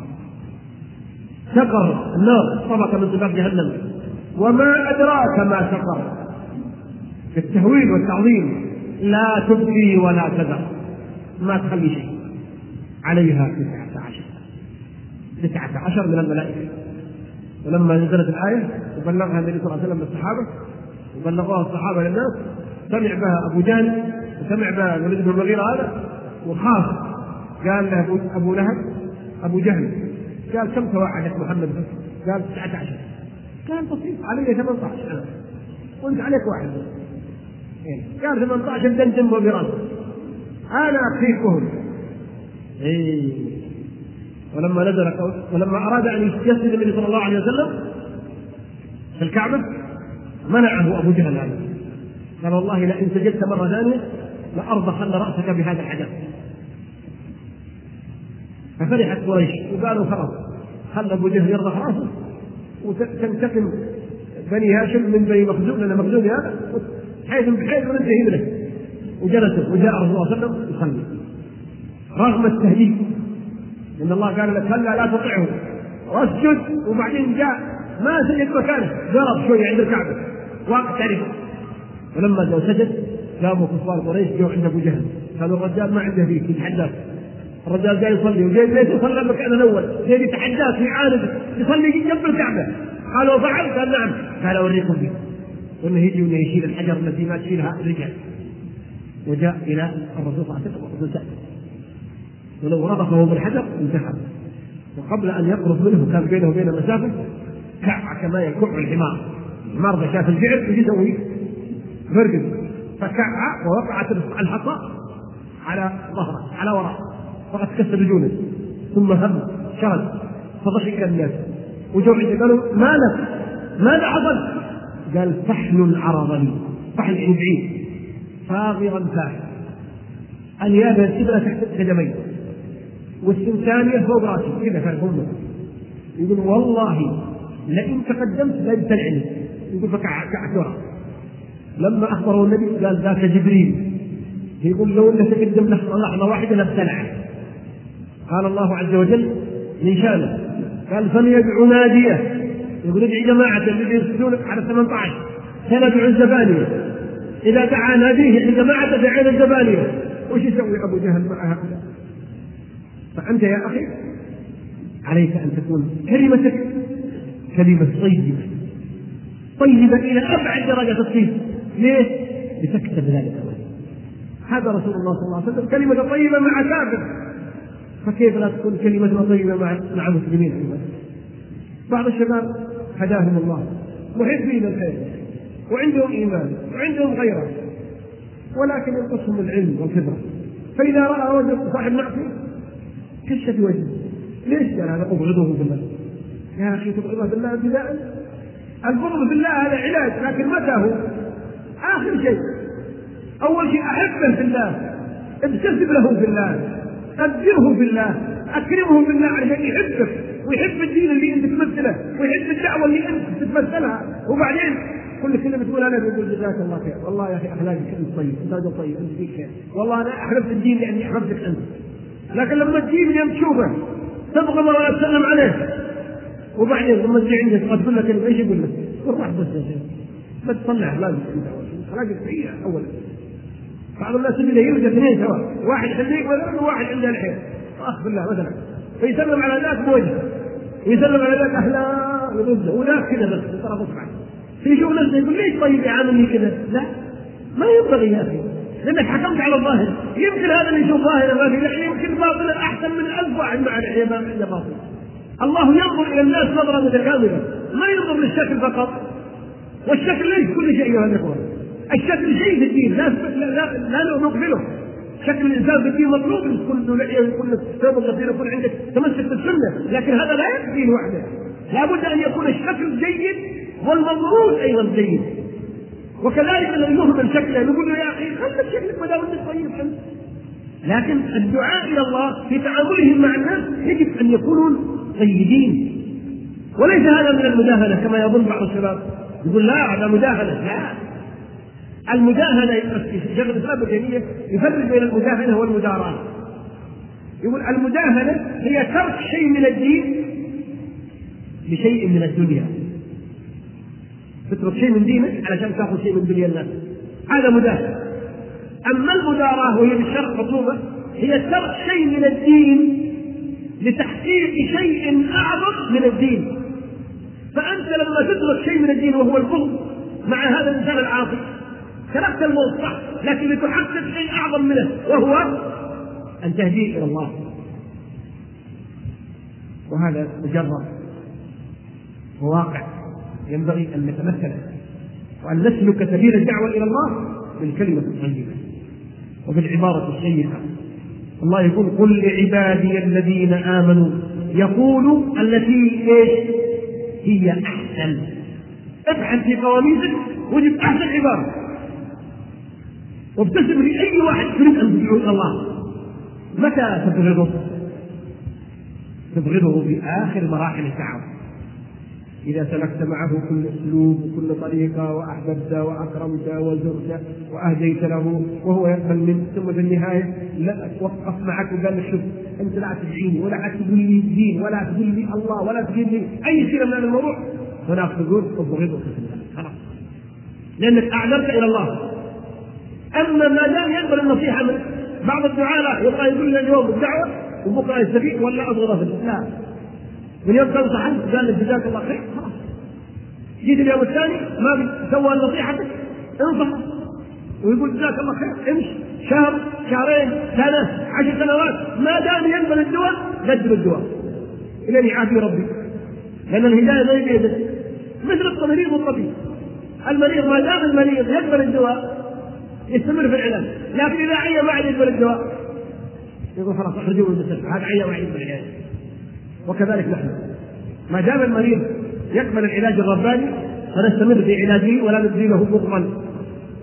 سقر النار طبقة من طباق جهنم. وما أدراك ما سقر، في التهويل والتعظيم لا تبقي ولا تذر، ما تخلي شيء. عليها تسعة عشر تسعة عشر من الملائكة. ولما نزلت الآية وبلغها النبي صلى الله عليه وسلم للصحابة وبلغوها الصحابة للناس سمع بها أبو جهل وسمع بها الوليد بن المغيرة هذا وخاف. قال له أبو لهب أبو جهل قال كم توعدك محمد؟ قال تسعة عشر. قال بسيط علي ثمانية عشر أنا وأنت عليك واحد. قال ثمانية عشر دندن وبراسه أنا أخيكهم. إيه. ولما نزل ولما أراد أن يسجد النبي صلى الله عليه وسلم في الكعبة منعه أبو جهل هذا. قال والله لئن سجدت مرة ثانية لأرضخن رأسك بهذا الحجر. ففرحت قريش وقالوا خلاص خلى أبو جهل يرضخ رأسه وتنتقم بني هاشم من بني مخزوم لأن مخزوم هذا حيث بحيث وننتهي منه. وجلسوا وجاء رسول الله صلى الله عليه وسلم يصلي رغم التهديد إن الله قال لك هلا لا تطيعه واسجد. وبعدين جاء ما سجد مكانه ضرب شوي عند الكعبة واقترب. ولما جاء سجد قاموا كفار قريش جو عند أبو جهل قالوا الرجال ما عنده فيك يتحداك. الرجال جاي يصلي وجاي ليش يصلي المكان الأول جاي يتحداك يعاند يصلي جنب الكعبة. قالوا فعل؟ قال نعم. قال أوريكم فيه وإنه يجي وإنه يشيل الحجر التي ما تشيلها الرجال. وجاء إلى الرسول صلى الله عليه وسلم ولو ربطه بالحجر انتهى. وقبل أن يقرب منه كان بينه وبين مسافة كع كما يكع الحمار. الحمار إذا شاف الجعل يجي يسوي فرقد فكع ووقعت الحصى على ظهره على وراء فقد كسر رجوله ثم هم شرد فضحك الناس وجو عندي قالوا ما لك ماذا حصل؟ قال فحل عرضني فحل يعني بعيد صاغرا فاحل، اليابة السبلة تحت قدميه والثانية فوق راسي كذا كان هم. يقول والله لئن تقدمت لا يبتلعني، يقول فكعكرة. لما أخبره النبي قال ذاك جبريل، يقول لو أنه تقدم لحظة واحدة لابتلعه. قال الله عز وجل من شانه قال فليدعو ناديه، يقول ادعي جماعة الذين يرسلون على ثمانية عشر سندعو الزبانية، إذا دعا ناديه عند جماعة دعينا الزبانية. وش يسوي أبو جهل مع هؤلاء؟ فأنت يا أخي عليك أن تكون كلمتك كلمة طيبة طيبة إلى أبعد درجة الطيب. ليه؟ لتكتب ذلك. هذا رسول الله صلى الله عليه وسلم كلمة طيبة مع كافر، فكيف لا تكون كلمة طيبة مع مع مسلمين أيضا؟ بعض الشباب هداهم الله محبين الخير وعندهم إيمان وعندهم غيره، ولكن ينقصهم العلم والخبرة، فإذا رأى وجه صاحب معصية كشف وجهه. ليش؟ قال هذا أبغضه بالله. يا أخي تبغضه بالله ابتداء؟ البغض بالله هذا علاج، لكن متى هو؟ آخر شيء. أول شيء أحبه في الله، ابتسم له في الله، قدره في الله، أكرمه في الله عشان يحبك ويحب الدين اللي أنت تمثله ويحب الدعوة اللي أنت تتمثلها. وبعدين كل كلمة تقول أنا بقول جزاك الله خير، والله يا أخي أخلاقك أنت طيب، أنت رجل طيب، أنت فيك خير، والله أنا أحببت الدين لأني أحببتك أنت. لكن لما تجيب اليوم تشوفه تبغى ولا تسلم عليه، وبعدين لما تجي عندك تقول لك ايش يقول لك؟ روح بس يا شيخ بس طلع اخلاقك انت، اخلاقك سيئه اولا. بعض الناس اللي يرجع اثنين سواء، واحد يخليك مثلا وواحد عنده الحين اخ بالله مثلا، فيسلم على ذاك بوجهه ويسلم على ذاك اهلا ويرده، وذاك كذا بس بطرف اصبعه فيشوف نفسه يقول ليش طيب يعاملني كذا؟ لا ما ينبغي يا اخي، لانك حكمت على الظاهر. يمكن هذا اللي يشوف ظاهره ما في لحيه، يمكن باطنه احسن من ألف واحد مع لحيه ما عنده باطنه. الله ينظر الى الناس نظره متكامله، ما ينظر للشكل فقط، والشكل ليس كل شيء يا اخوان. الشكل شيء في الدين لا لا لا, لا نقبله. شكل الانسان في الدين مطلوب، يكون له لحيه ويكون له ثوب غفير ويكون عندك تمسك بالسنه، لكن هذا لا يكفي لوحده، لابد ان يكون الشكل جيد والمضمون ايضا جيد. وكذلك الذي يهمل شكله نقول له يا اخي خلك شكلك ما دام انت طيب انت. لكن الدعاء الى الله في تعاملهم مع الناس يجب ان يكونوا طيبين، وليس هذا من المداهنه كما يظن بعض الشباب، يقول لا هذا مداهنه. لا، المداهنه شيخ الاسلام ابن تيميه يفرق بين المداهنه والمداراة. يقول المداهنه هي ترك شيء من الدين بشيء من الدنيا، تترك شيء من دينك علشان تاخذ شيء من دنيا الناس، هذا مداهنه. اما المداراة وهي بالشرع مطلوبه هي ترك شيء من الدين لتحقيق شيء اعظم من الدين. فانت لما تترك شيء من الدين وهو البغض مع هذا الانسان العاصي تركت الموت صح، لكن لتحقق شيء اعظم منه وهو ان تهديه الى الله. وهذا مجرد وواقع ينبغي ان نتمثل وان نسلك سبيل الدعوه الى الله بالكلمه الطيبه وبالعباره الشيقه. الله يقول قل لعبادي الذين امنوا يقولوا التي ايش هي احسن. ابحث في قواميسك وجد احسن عباره وابتسم لاي واحد تريد ان تدعو الى الله. متى تبغضه؟ تبغضه في اخر مراحل الدعوه، إذا سلكت معه كل أسلوب وكل طريقة وأحببته وأكرمته وزرته وأهديت له وهو يقبل منك، ثم في النهاية لا وقف معك وقال لك شوف أنت لا تدعيني ولا تقول لي دين ولا تقول لي الله ولا تقول لي أي شيء من هذا الموضوع، هناك تقول أبغضك في الله خلاص، لأنك أعذرت إلى الله. أما ما دام يقبل النصيحة منك، بعض الدعاء لا يبغى يقول لي اليوم الدعوة وبكرة يستفيد ولا أبغضه في الله. من يوم تنصح عنك قال لك جزاك الله خير خلاص، جيت اليوم الثاني ما سوى نصيحتك انصح ويقول جزاك الله خير، امشي شهر شهرين سنة عشر سنوات، ما دام يقبل الدواء قدم الدواء الى يعافي ربي، لأن الهداية ما بيدك. مثل الطبيب والطبيب، المريض ما دام المريض يقبل الدواء يستمر في العلاج، لكن إذا عيا ما عاد يقبل الدواء يقول خلاص اخرجوه من المستشفى، هذا عيا ما عاد يقبل العلاج. وكذلك نحن ما دام المريض يقبل العلاج الرباني فنستمر في علاجه ولا ندري له بغضا،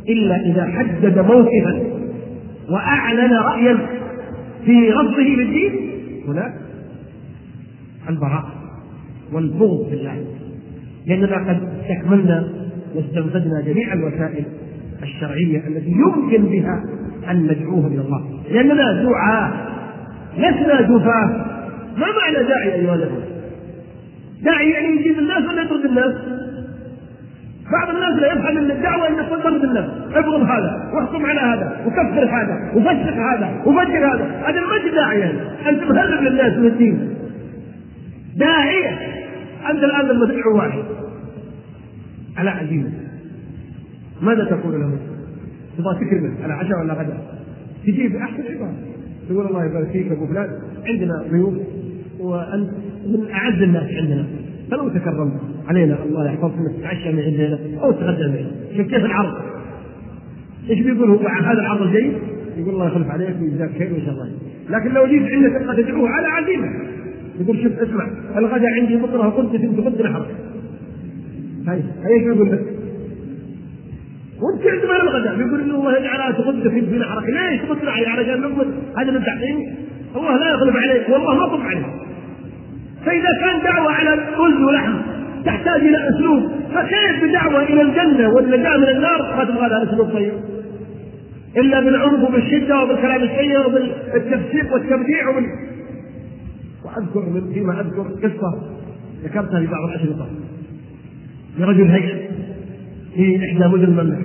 إلا إذا حدد موقفا وأعلن رأيا في رفضه للدين، هناك البراءة والبغض في الله، لأننا قد استكملنا واستنفذنا جميع الوسائل الشرعية التي يمكن بها أن ندعوهم إلى الله، لأننا دعاء لسنا جفاة. ما معنى داعي أيها الأخوة؟ داعي يعني يجيب الناس ولا يطرد الناس؟ بعض الناس لا يفهم ان الدعوه انك تطرد الناس، ابغض هذا واحكم على هذا وكفر هذا وفسق هذا وفجر هذا، هذا ما داعي يعني. انت مهرب للناس من الدين. داعيه انت الان لما تدعو واحد على عزيمه ماذا تقول له؟ تبغى تكرمه على عشاء ولا غدا، تجيب احسن عباره تقول الله يبارك فيك ابو فلان، عندنا ضيوف وانت من اعز الناس عندنا، فلو تكرمت علينا الله يحفظك نتعشى من عندنا او تغدى معنا. شوف كيف العرض، ايش بيقول هو عن هذا العرض الجيد؟ يقول الله يخلف عليك ويجزاك خير وان شاء الله. لكن لو جيت عندك تبغى تدعوه على عزيمه، يقول شوف اسمع الغداء عندي بكره وقلت انت غدنا حرب، هاي ايش بيقول لك؟ وانت عندما الغداء بيقول ان الله يجعلها تغد في الدين حركه، ليش تغدنا عليه على نقمه؟ هذا من تعظيم الله، لا يغلب عليك والله ما طب عليك. فإذا كان دعوة على رز ولحم تحتاج إلى أسلوب، فكيف بدعوة إلى الجنة والنجاة من النار ما تبغى هذا الأسلوب طيب؟ إلا بالعنف وبالشدة وبالكلام السيء وبالتفسيق والتبديع وبال... وأذكر من فيما أذكر قصة ذكرتها في بعض الأشرطة لرجل هيئة في إحدى مدن المملكة،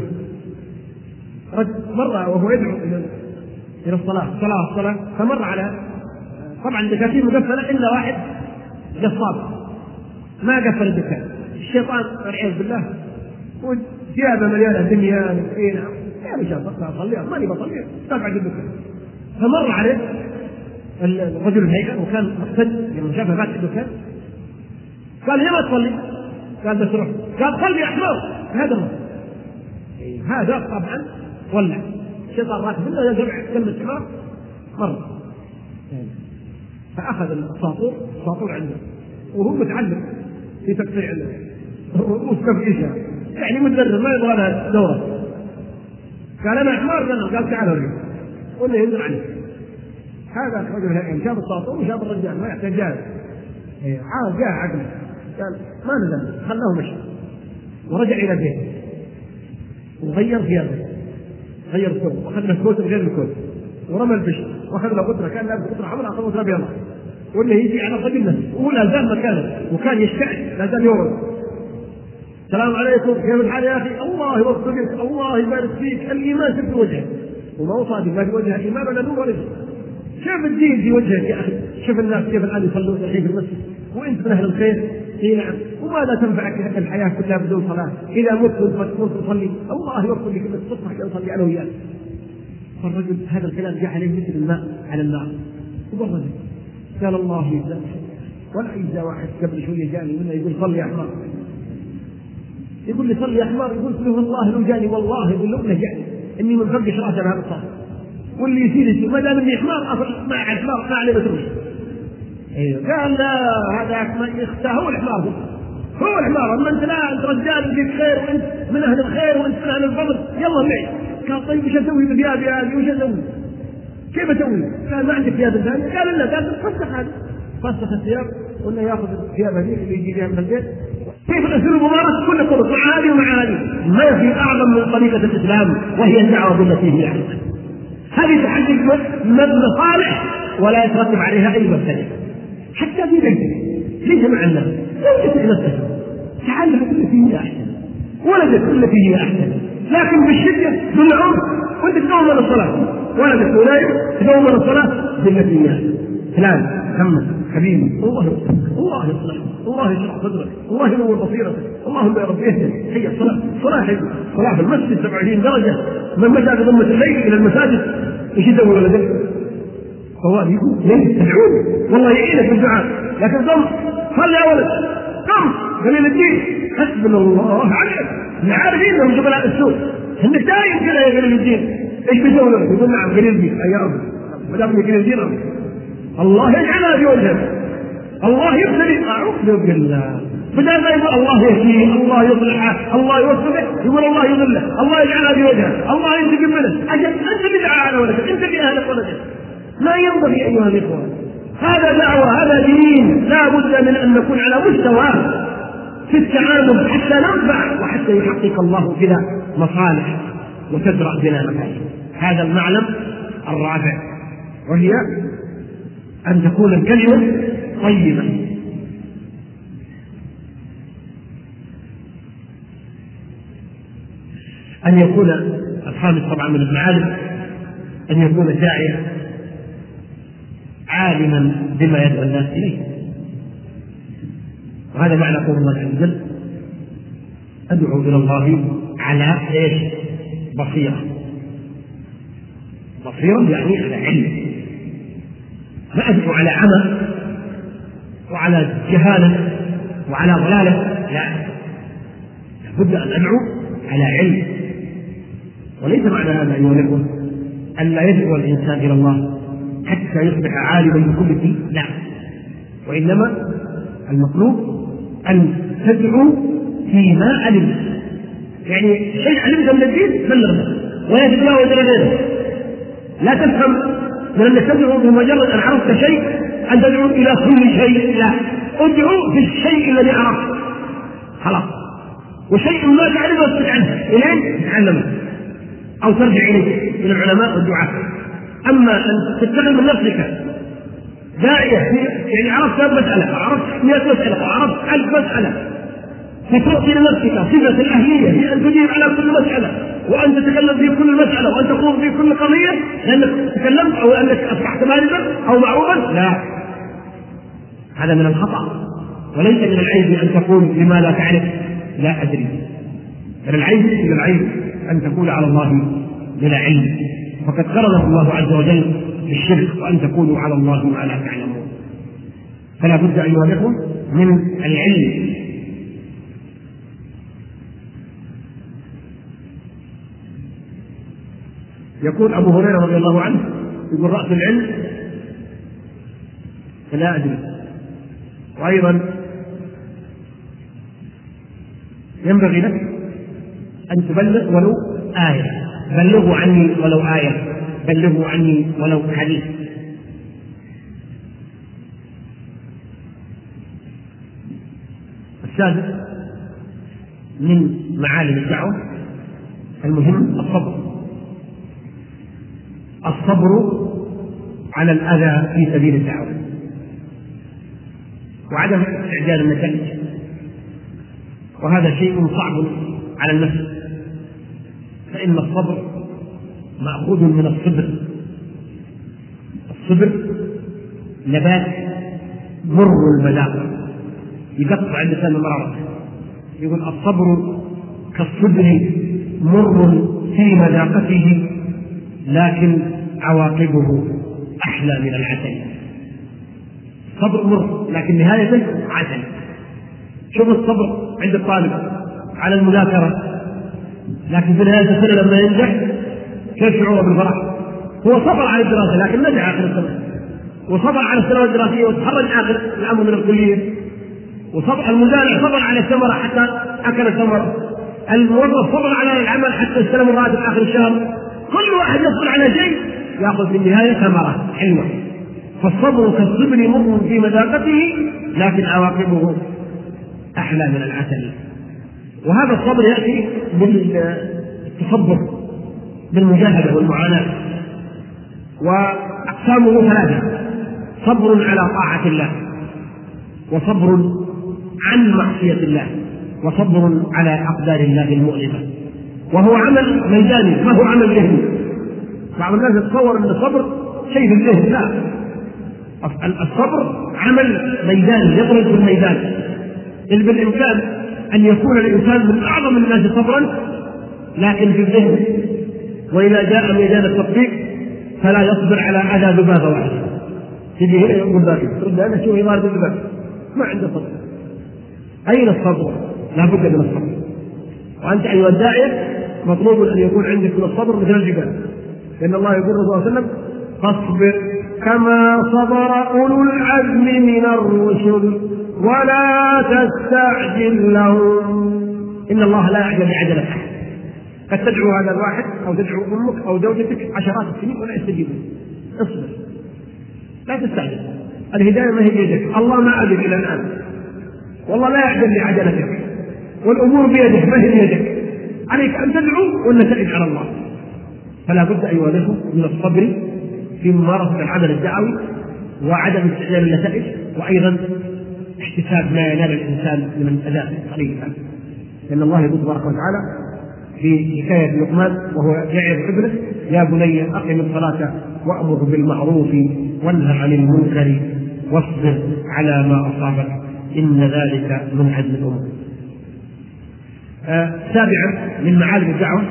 مرة وهو يدعو إلى الصلاة الصلاة الصلاة فمر على طبعا دكاكين مقفلة إلا واحد قصاب ما قفل الدكان، الشيطان والعياذ بالله وثيابه مليانة دنيا وإيه نعم يا رجال بطلع أصلي ماني بصلي تقعد الدكان. فمر عليه الرجل الهيئة وكان مقتد لما شافه فاتح الدكان قال ليه ما تصلي؟ قال بس روح. قال صلي يا حمار. هذا ما هذا طبعا ولع الشيطان راكب منه يجمع كلمة حمار مرة، فأخذ الساطور الساطور عنده وهو متعلم في تقطيع مستفيشها يعني مدرب ما يبغى لها دورة. قال أنا حمار، قال تعال وريني قلنا ينزل عليه. هذا رجل هيئة شاف الساطور وشاف الرجال ما يحتاج جاهز عاد جاء عقله قال ما نزل خلاه مشي ورجع إلى بيته وغير ثيابه غير الثوب واخذ له كوت غير الكوت ورمى البشر واخذ له قطره كان لابس قطره حمراء اخذ قطره بيضاء ولا يجي على الرجل نفسه ولا زال مكانه وكان يشتعل لا زال يورد السلام عليكم كيف الحال يا اخي الله يوفقك الله يبارك فيك الايمان في وجهك وما هو صادق ما في وجهه ايمان ولا نور ولا شيء. شوف الدين في وجهك يا اخي، شوف الناس كيف الان يصلون الحين في المسجد وانت من اهل الخير. اي نعم، وماذا تنفعك الحياه كلها بدون صلاه؟ اذا مت وتموت تصلي الله يوفق لك انك تصبح تصلي انا وياك. فالرجل هذا الكلام جاء عليه مثل الماء على النار وبرد قال الله يجزاك. ولا يجزى واحد قبل شويه جاني منه يقول صلي يا حمار، يقول لي صلي يا حمار، يقول له والله لو جاني والله يقول له جاني اني من فوق شراسه هذا الصلاه واللي يصير يصير ما دام اني حمار اصلا ما على حمار ما عليه بتروح. ايوه قال لا هذاك هو الحمار هو الحمار اما انت لا انت رجال فيك خير وانت من اهل الخير وانت من اهل الفضل يلا معي. قال طيب وش اسوي بثيابي هذه وش اسوي؟ كيف اسوي؟ قال ما عندك ثياب ثانيه؟ قال لا قال فسخ هذه فسخ الثياب قلنا ياخذ الثياب هذيك اللي يجي بها من البيت. كيف الاسلوب ممارسه كل طرق مع هذه ومع هذه ما في اعظم من طريقه الاسلام وهي الدعوه بالتي هي احسن. هذه تحقق مصالح ولا يترتب عليها اي مبتدئ حتى في بيتك ليس مع الناس لو جئت الى السفر تعلم التي هي احسن ولدت التي هي احسن، لكن بالشده بالعنف وانت تدور من الصلاه ولدت ولايه تدور من الصلاه بالتي هي احسن. فلان محمد حبيبي الله يصلح الله يصلح الله يشرح صدرك الله ينور بصيرتك اللهم يا رب اهدنا. هي الصلاه صلاه صلاه في المسجد سبعة وعشرين درجه من مشى بضمه الليل الى المساجد ايش يسوي ولدك؟ هو يقول ليه تدعوني والله يعينك بالدعاء لكن قم صل يا ولد قم قليل الدين حسبنا الله عليك. عارفين انهم جبلاء السوء انك دايم كذا يا قليل الدين ايش بيسوي لك؟ يقول نعم قليل الدين يا رب ما دام قليل الدين الله يجعلها في وجهك الله يبتلي اعوذ بالله بدل ما يقول الله يهديه، الله يصلحه، الله يوفقه، يقول الله يضله، الله يجعلها بوجهه، الله ينتقم منه. أجل أنت بدعة على ولدك، أنت بأهلك ولدك. ما ينبغي أيها الإخوة، هذا دعوة، هذا دين، لا بد من أن نكون على مستوى في التعامل حتى ننفع وحتى يحقق الله بنا مصالح وتدرأ بنا مكاسب. هذا المعلم الرابع، وهي أن تكون الكلمة طيبة. أن يكون الخامس طبعا من المعالم أن يكون داعيا عالما بما يدعو الناس إليه، وهذا معنى قول الله عز وجل: أدعو إلى الله على إيش؟ بصيرة. بصيرة يعني على علم، لا أدعو على عمى وعلى جهالة وعلى ضلالة، لا، لابد أن أدعو على علم. وليس معنى هذا أيها الإخوة أن لا يدعو الإنسان إلى الله حتى يصبح عالما بكل شيء، لا، وإنما المطلوب أن تدعو فيما علمت، يعني شيء علمت من الدين بلغه ولا تتجاوز إلى غيره. لا تفهم من أنك تدعو بمجرد أن عرفت شيء أن تدعو إلى كل شيء، لا، ادعو في الشيء الذي عرفته خلاص، وشيء ما تعرفه اسكت عنه إلين تتعلمه أو ترجع إليه من العلماء والدعاة. أما أن تستغل من نفسك داعية يعني عرفت مسألة، عرفت مئة مسألة، عرفت ألف مسألة، فتعطي لنفسك صفة الأهلية في أن تجيب على كل مسألة وأن تتكلم في كل مسألة وأن تقوم في كل قضية لأنك تكلمت أو أنك أصبحت بارزا أو معروفا، لا، هذا من الخطأ. وليس من العيب أن تقول لما لا تعرف لا أدري، من العيب من العيب أن تقول على الله بلا علم، فقد قرنه الله عز وجل بالشرك وأن تقولوا على الله ما لا تعلمون. فلا بد أيها الإخوة من العلم. يقول أبو هريرة رضي الله عنه يقول: رأس العلم فلا أدري. وأيضا ينبغي لك أن تبلغ ولو آية، بلغوا عني ولو آية، بلغوا عني ولو حديث. السادس من معالم الدعوة المهم الصبر، الصبر على الأذى في سبيل الدعوة وعدم إعجال النتائج، وهذا شيء صعب على النفس، فإن الصبر مأخوذ من الصبر. الصبر نبات مر المذاق، يقطع اللسان مرارة. يقول: الصبر كالصبر مر في مذاقته لكن عواقبه أحلى من العسل. الصبر مر لكن نهايته عسل. شوف الصبر عند الطالب على المذاكرة، لكن في نهاية السنة لما ينجح كيف شعوره بالفرح؟ هو صبر على الدراسة لكن نجح آخر السنة، وصبر على السنوات الدراسية وتخرج آخر العام من الكلية، وصبر المزارع صبر على الثمرة حتى أكل الثمرة، الموظف صبر على العمل حتى استلم الراتب آخر الشهر. كل واحد يصبر على شيء يأخذ في النهاية ثمرة حلوة. فالصبر كالصبر مر في مذاقته لكن عواقبه أحلى من العسل. وهذا الصبر يأتي بالتصبر بالمجاهدة والمعاناة، وأقسامه ثلاثة: صبر على طاعة الله، وصبر عن معصية الله، وصبر على أقدار الله المؤلمة. وهو عمل ميداني، ما هو عمل ذهني. بعض الناس يتصور أن الصبر شيء في الذهن، لا، الصبر عمل ميداني يضرب في الميدان. إذ بالإمكان أن يكون الإنسان من أعظم الناس صبرا لكن في الذهن، وإذا جاء ميدان التطبيق فلا يصبر على أذى ذبابة واحدة. تجي هنا يقول ذاك ترد أنا شو يضارب الذباب، ما عنده صبر. أين الصبر؟ لا بد من الصبر. وأنت أيها الداعية مطلوب أن يكون عندك من الصبر مثل الجبال، لأن الله يقول صلى الله عليه وسلم: فاصبر كما صبر أولو العزم من الرسل ولا تستعجل لهم، إن الله لا يعجل بعجلة أحد. قد تدعو هذا الواحد أو تدعو أمك أو زوجتك عشرات السنين ولا يستجيبون. اصبر، لا تستعجل، الهداية ما هي بيدك، الله ما أدري إلى الآن، والله لا يعجل بعجلتك، والأمور بيدك ما هي بيدك، عليك أن تدعو والنتائج على الله. فلا بد أيها الأخوة من الصبر في ممارسة العمل الدعوي وعدم استعجال النتائج، وأيضا احتساب ما ينال الإنسان من الأداء قليلا، لأن الله يقول تبارك وتعالى في حكاية لقمان وهو يعظ ابنه: يا بني أقم الصلاة وأمر بالمعروف وانهى عن المنكر واصبر على ما أصابك إن ذلك من عزم الأمور. آه سابعا من معالم الدعوة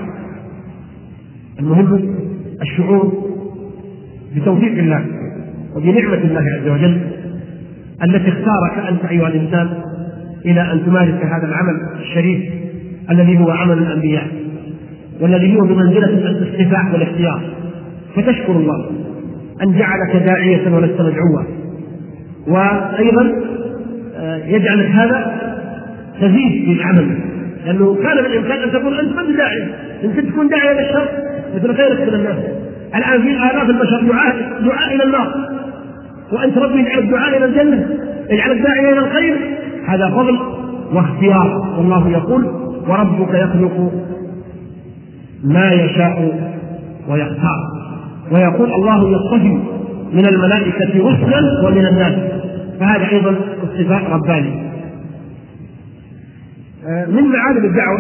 المهم الشعور بتوفيق الله وبنعمة الله عز وجل التي اختارك أنت أيها الإنسان إلى أن تمارس هذا العمل الشريف الذي هو عمل الأنبياء، والذي هو بمنزلة الاصطفاء والاختيار، فتشكر الله أن جعلك داعية ولست مدعوا، وأيضا يجعلك هذا تزيد في العمل، لأنه كان بالإمكان أن تقول أنت من داعية، أنت تكون داعية للشر مثل خيرك من الناس. الآن في آلاف البشر دعاء دعاء إلى النار، وأنت ربي يجعلك دعاء إلى الجنة، يجعلك داعية إلى الخير، هذا فضل واختيار. والله يقول: وربك يخلق ما يشاء ويختار. ويقول: الله يصطفي من الملائكة رسلا ومن الناس، فهذا أيضا اصطفاء رباني. من معالم الدعوة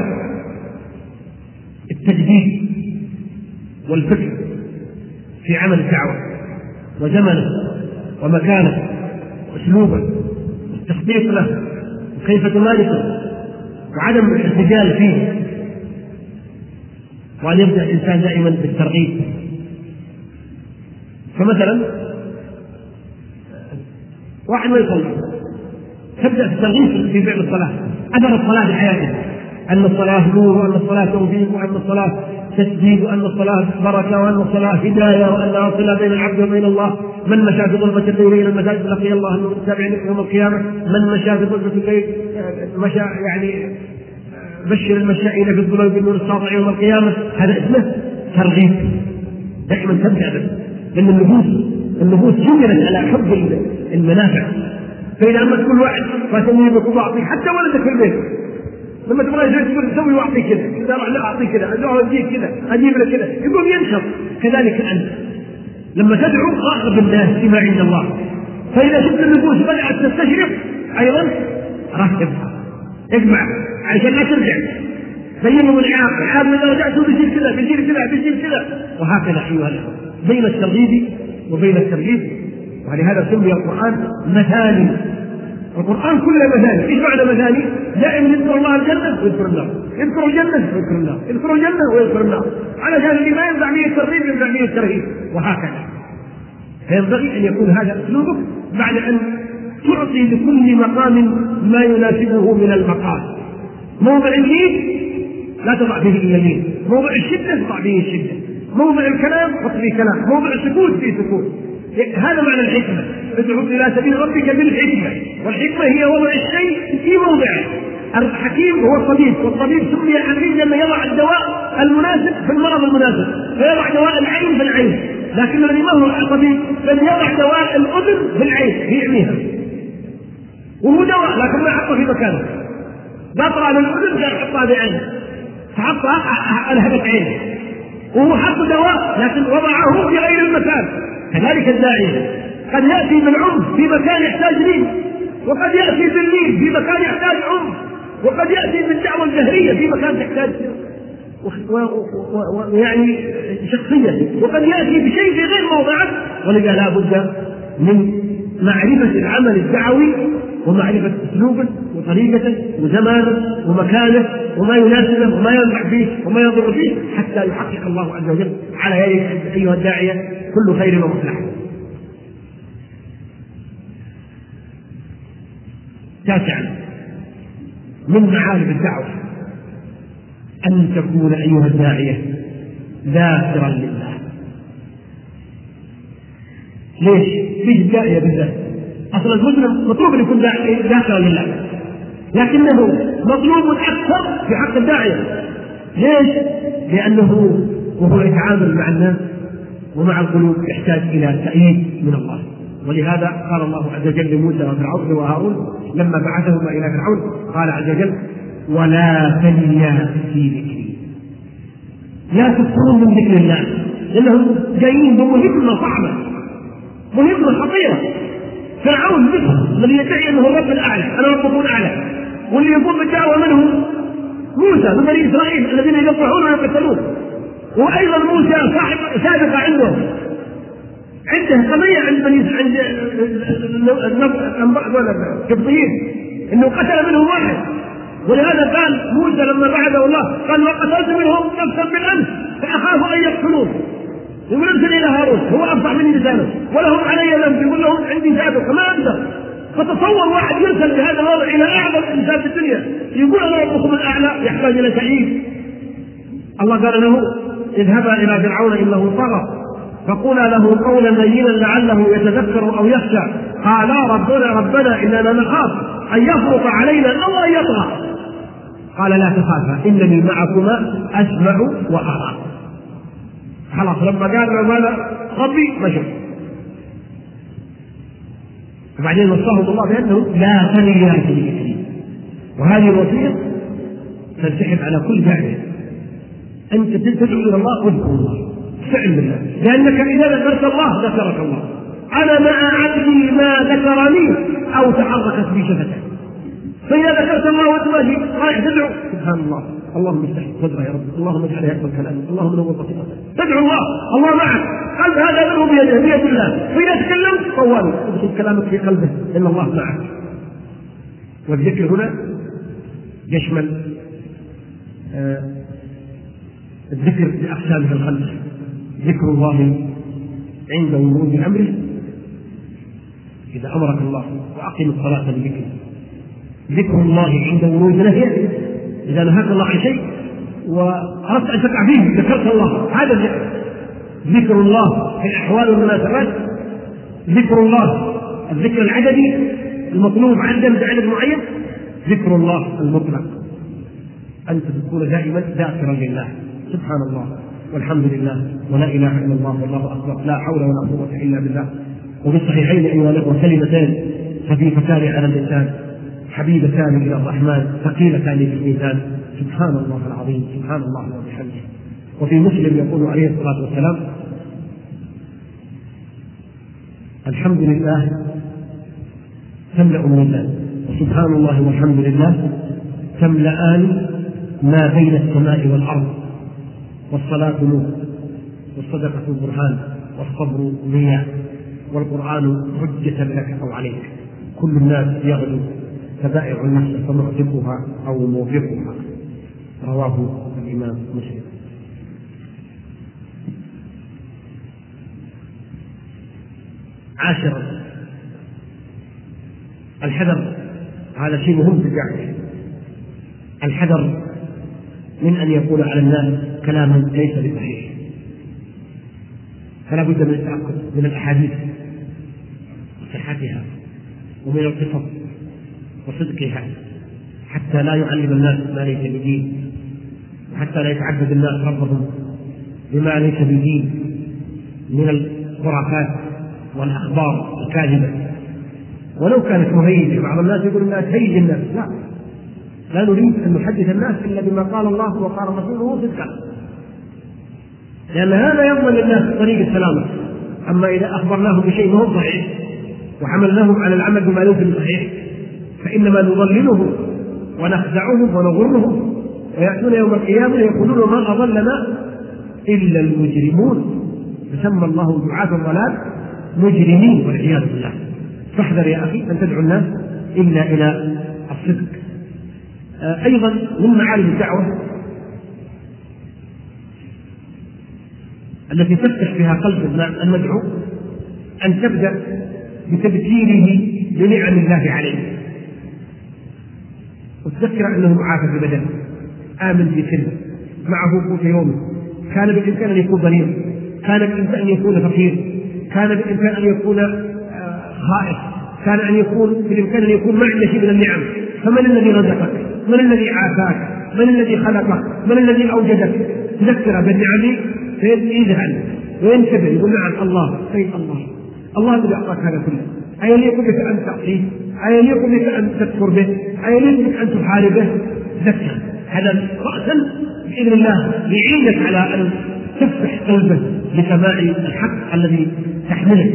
التجديد والفكر في عمل الدعوة وزمنه ومكانه وأسلوبه والتخطيط له وكيف تمارسه وعدم الاحتجال فيه، وأن يبدأ الإنسان دائما بالترغيب. فمثلا واحد ما يصلي، تبدأ في الترغيب في فعل الصلاة، أثر الصلاة بحياته، أن الصلاة نور، وأن الصلاة توفيق، وأن الصلاة تسديد، وأن الصلاة بركة، وأن الصلاة هداية، وأنها صلة بين العبد وبين الله. من مشى في ظلمة الليل إلى المساجد لقي الله النور السابع يوم القيامة. من مشى في ظلمة الليل مشى يعني بشر المشائين في الظلم بالنور الساطع يوم القيامة. هذا اسمه ترغيب، دائما تبدأ به، لأن النفوس النفوس جبلت على حب المنافع. فإذا أما كل واحد فسوي بك وأعطيك، حتى ولدك في البيت لما تبغى تقول سوي وأعطيك كذا، إذا راح لا أعطيك كذا، أدعو أجيب كذا، أجيب لك كذا، يقوم ينشط. كذلك أنت لما تدعو راغب الناس فيما عند الله، فإذا شفت النفوس بدأت تستشرف أيضا رهبها، اجمع عشان لا ترجع، بينهم العاق، العاق إذا رجعتوا بيصير كذا بيصير كذا بيصير كذا، وهكذا أيها الأخوة بين الترغيب وبين الترهيب. ولهذا سمي القرآن مثاني. القرآن كله مثاني. ايش معنى مثاني؟ دائما يذكر الله الجنة ويذكر النار، يذكر الجنة ويذكر النار، يذكر الجنة ويذكر النار، علشان اللي ما ينفع به الترغيب ينفع به الترهيب، وهكذا. فينبغي أن يكون هذا أسلوبك بعد أن تعطي لكل مقام ما يناسبه من المقام. موضع اللين لا تضع فيه اللين، موضع الشدة تضع فيه الشدة، موضع الكلام حط فيه كلام، موضع السكوت فيه سكوت. هذا معنى الحكمة. ادعو إلى سبيل ربك بالحكمة، والحكمة هي وضع الشيء في موضعه. الحكيم هو الطبيب، والطبيب سمي حكيم لأنه يضع الدواء المناسب في المرض المناسب، فيضع دواء العين في العين. لكن الذي ما هو الطبيب بل يضع دواء الأذن في العين يعميها، وهو دواء لكن ما حطه في مكانه. قطرة للأذن قال حطها بعينه، فحطها ألهبت عينه، وهو حط دواء لكن وضعه في غير المكان. كذلك الداعية قد يأتي بالعمر في مكان يحتاج لين، وقد يأتي باللين في مكان يحتاج عمر، وقد يأتي بالدعوة الجهرية في مكان تحتاج ويعني شخصية، وقد يأتي بشيء في غير موضعه. ولذا لا بد من معرفة العمل الدعوي ومعرفة أسلوبه وطريقته وزمانه ومكانه وما يناسبه وما ينفع فيه وما يضر فيه، حتى يحقق الله عز وجل على يديك أيها الداعية كل خير ومصلحة. تاسعا من معالم الدعوة أن تكون أيها الداعية ذاكرا لله. ليش؟ في الداعية بالذات أصل المسلم مطلوب أن يكون ذاكرا لله، لكنه مطلوب أكثر في حق الداعية. ليش؟ لأنه وهو يتعامل مع الناس ومع القلوب يحتاج إلى تأييد من الله. ولهذا قال الله عز وجل لموسى وفرعون وهارون لما بعثهما إلى فرعون قال عز وجل: ولا تنيا في ذكري. لا تكثرون من ذكر الله، لأنهم جايين بمهمة صعبة، مهمة خطيرة. فرعون مثل الذي يدعي أنه الرب الأعلى، أنا ربكم الأعلى، واللي يقوم بالدعوة منه موسى من بني إسرائيل الذين يقطعون ويقتلون. وأيضا موسى صاحب سابقة عنده عنده قضية عند بني عند القبطيين إنه قتل منهم واحد. ولهذا قال موسى لما بعثه الله قال: وقتلت منهم نفسا بالأمس فأخاف أن يقتلون. يقول: ارسل إلى هارون هو أفصح مني لسانه ولهم علي ذنب، يقول لهم عندي سابق فما أقدر. فتصور واحد يرسل بهذا الوضع إلى أعظم إنسان في الدنيا يقول: أنا ربكم الأعلى، يحتاج إلى تأييد. الله قال له: اذهبا إلى فرعون إنه طغى فقولا له قولا لينا لعله يتذكر أو يخشى. قالا ربنا ربنا إننا نخاف أن يفرط علينا أو أن يطغى. قال: لا تخافا إنني معكما أسمع وأرى. خلاص لما قال له ماذا ربي مشى. وبعدين وصاهم الله بأنه لا تنيا في ذكري. وهذه الوصية تنسحب على كل داعية. أنت تدعو إلى الله واذكر الله، استعن بالله، لأنك إذا ذكرت الله ذكرك الله. أنا مع عبدي ما ذكرني أو تحركت بي شفتي. فإذا ذكرت الله وأنت ماشي رايح تدعو سبحان الله، اللهم افتح صدره يا رب، اللهم اجعله يقبل كلامك، اللهم نور بصيرته، تدعو الله، الله معك، قلب هذا منه بيده بيد الله. فإذا تكلمت طوال ادخل كلامك في قلبه إن الله معك. والذكر هنا يشمل آه الذكر بأقسامه الخمسة: ذكر الله عند ورود أمره إذا أمرك الله وأقم الصلاة لذكره، ذكر الله عند ورود نهيه إذا نهاك الله عن شيء وأردت أن تقع فيه ذكرت الله، هذا الذكر. ذكر الله في الأحوال والمناسبات، ذكر الله الذكر العددي المطلوب عندنا بعدد معين، ذكر الله المطلق أنت تكون دائما ذاكرا لله سبحان الله والحمد لله ولا إله إلا الله والله أكبر لا حول ولا قوة إلا بالله. وفي الصحيحين أيها الأخوة كلمتان خفيفتان على اللسان حبيبتان إلى الرحمن ثقيلتان في الميزان: سبحان الله العظيم، سبحان الله وبحمده. وفي مسلم يقول عليه الصلاة والسلام: الحمد لله تملأ الميزان، وسبحان الله والحمد لله تملأان ما بين السماء والأرض، والصلاة نور، والصدقة برهان، والصبر ضياء، والقرآن حجة لك أو عليك. كل الناس يغدو فبائع النفس فمعتقها أو موبقها. رواه الإمام مسلم. عاشرا الحذر، هذا شيء مهم في الدعوة، الحذر من أن يقول على الناس كلاما ليس بصحيح. فلا بد من التأكد من الأحاديث وصحتها ومن القصص وصدقها حتى لا يعلم الناس ما ليس بدين، وحتى لا يتعبد الناس ربهم بما ليس بدين من الخرافات والأخبار الكاذبة ولو كانت مهيجة. بعض الناس يقول الناس هيج الناس، لا لا نريد أن نحدث الناس إلا بما قال الله وقال رسوله صدقا، لأن هذا يضمن للناس طريق السلامة. أما إذا أخبرناهم بشيء هو صحيح وحملناهم على العمل بما ليس بصحيح فإنما نضللهم ونخدعهم ونغرهم، ويأتون يوم القيامة يقولون ما أضلنا إلا المجرمون. فسمى الله دعاة الضلال مجرمين والعياذ بالله. فاحذر يا أخي أن تدعو الناس إلا إلى الصدق. أيضا من معالم الدعوة التي تفتح فيها قلب المدعو أن تبدأ بتذكيره بنعم الله عليه، وتذكر أنه معافى في بدنه، آمن في سنه، معه قوت يومه، كان بالإمكان أن يكون ضرير، كان بالإمكان أن يكون فقير، كان بالإمكان أن يكون خائف، كان أن يكون بالإمكان أن يكون معنا شيء من النعم. فمن الذي رزقك؟ من الذي عافاك؟ من الذي خلقك؟ من الذي أوجدك؟ تذكر بالنعم فيذهل وينتبه يقول نعم الله سيد الله الله الذي أعطاك هذا كله. أيليق بك أن تعطيه؟ أيليق بك أن تكفر به؟ أيليق بك أن تحاربه؟ تذكر هذا رأسا بإذن الله يعينك على أن تفتح قلبه لسماع الحق الذي تحمله.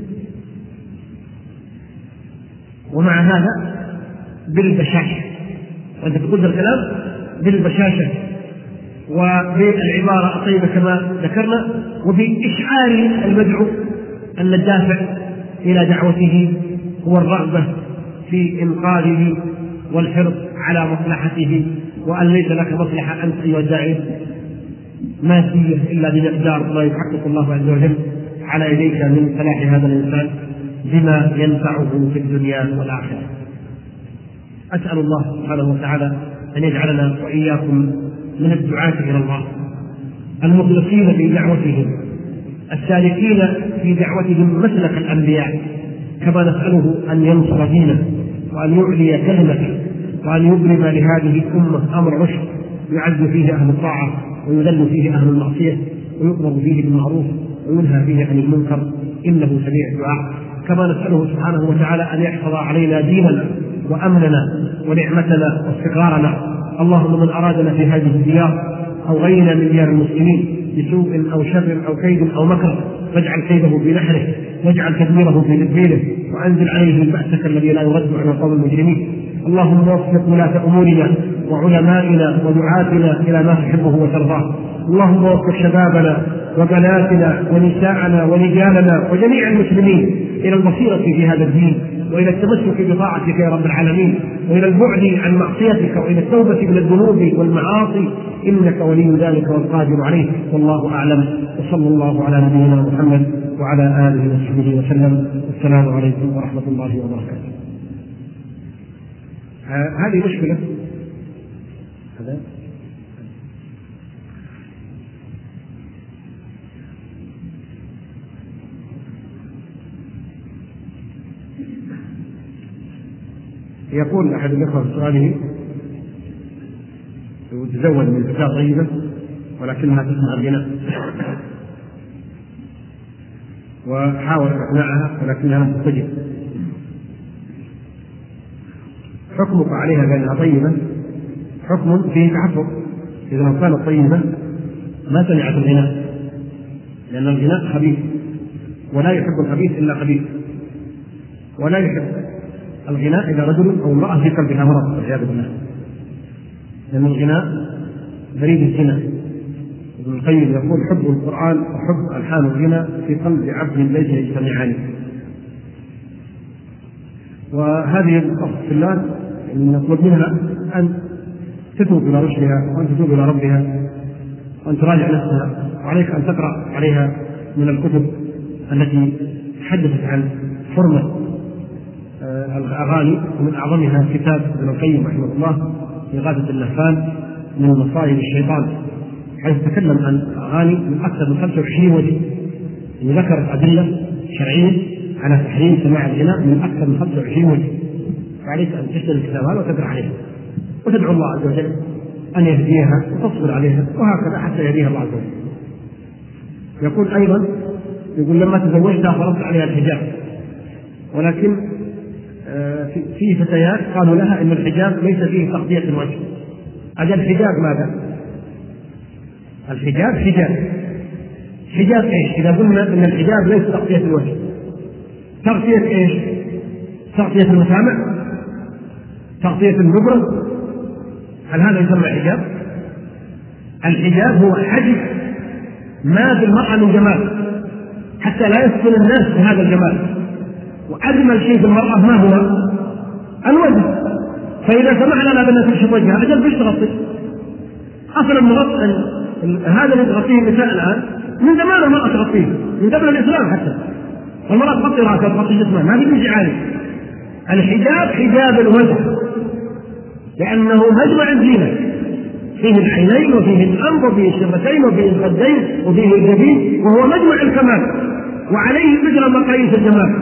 ومع هذا بالبشاشة، وأنت تقول الكلام بالبشاشة وبالعبارة الطيبة كما ذكرنا، وبإشعار المدعو أن الدافع إلى دعوته هو الرغبة في إنقاذه والحرص على مصلحته، وأن ليس لك مصلحة أنت أيها الداعي مادية إلا بمقدار ما يحقق الله عز وجل على يديك من صلاح هذا الإنسان بما ينفعه في الدنيا والآخرة. أسأل الله سبحانه وتعالى أن يجعلنا وإياكم من الدعاة إلى الله المخلصين في دعوتهم السالكين في دعوتهم مسلك الأنبياء، كما نسأله أن ينصر دينه وأن يعلي كلمته وأن يبرم لهذه الأمة أمر رشد يعز فيه أهل الطاعة ويذل فيه أهل المعصية ويؤمر فيه بالمعروف وينهى فيه عن المنكر، إنه سميع الدعاء. كما نسأله سبحانه وتعالى أن يحفظ علينا ديننا وأمننا ونعمتنا واستقرارنا. اللهم من أرادنا في هذه الديار أو غيرنا من ديار المسلمين بسوء أو شر أو كيد أو مكر فاجعل كيده في نحره واجعل تدميره في تدبيره وأنزل عليه بأسك الذي لا يرد عن القوم المجرمين. اللهم وفق ولاة أمورنا وعلمائنا ودعاتنا إلى ما تحبه وترضاه. اللهم وفق شبابنا وبناتنا ونساءنا ورجالنا وجميع المسلمين إلى البصيرة في هذا الدين وإلى التمسك بطاعتك يا رب العالمين وإلى البعد عن معصيتك وإلى التوبة من الذنوب والمعاصي، إنك ولي ذلك والقادر عليه. والله أعلم، وصلى الله على نبينا محمد وعلى آله وصحبه وسلم. السلام عليكم ورحمة الله وبركاته. هذه مشكلة. هذا يقول أحد الأخوة في سؤاله تزوج من فتاة طيبة ولكنها تسمع الغناء وحاول إقناعها ولكنها لم تستجب، حكمك عليها بأنها طيبة حكم فيه تحفظ. إذا لو كانت طيبة ما سمعت الغناء، لأن الغناء خبيث ولا يحب الخبيث إلا خبيث، ولا يحب الغناء إذا رجل أو امرأة في قلبها مرض والعياذ بالله، لأن الغناء بريد الزنا. ابن القيم يقول حب القرآن وحب ألحان الغنى في قلب عبد ليس يجتمعان. وهذه الأخت في الله نطلب منها أن تتوب إلى رشدها وأن تتوب إلى ربها وأن تراجع نفسها، وعليك أن تقرأ عليها من الكتب التي تحدثت عن حرمة الأغاني، ومن أعظمها كتاب ابن القيم رحمه الله إغاثة اللهفان من مصائب الشيطان، حيث تكلم عن الأغاني من أكثر من خمسة وعشرين وجه، وذكرت أدلة شرعية على تحريم سماع الغناء من أكثر من خمسة وعشرين وجه. فعليك أن تشتري الكتاب هذا وتقرأ عليها وتدعو الله عز وجل أن يهديها وتصبر عليها، وهكذا حتى يهديها الله عز وجل. يقول أيضا يقول لما تزوجتها فرضت عليها الحجاب، ولكن في فتيات قالوا لها إن الحجاب ليس فيه تغطية الوجه. أجل الحجاب ماذا؟ الحجاب حجاب حجاب إيش؟ إذا قلنا إن الحجاب ليس تغطية الوجه، تغطية إيش؟ تغطية المسامع، تغطية النبرة، هل هذا يسمى حجاب؟ الحجاب هو حجب ما في المرأة من جمال حتى لا يسكن الناس بهذا الجمال، وأجمل شيء في المرأة ما هو؟ الوجه. فإذا سمحنا لها بأن تكشف وجهها أجل بيش تغطي؟ أصلا نغطي هذا اللي تغطيه النساء الآن من زمان المرأة تغطيه من قبل الإسلام حتى، والمرأة تغطي رأسها تغطي جسمها، ما في شيء عالي. الحجاب حجاب الوجه لأنه مجمع الزينة، فيه العينين وفيه الأنف وفيه الشفتين وفيه الخدين وفيه الجبين، وهو مجمع الكمال وعليه تجرى مقاييس الجمال.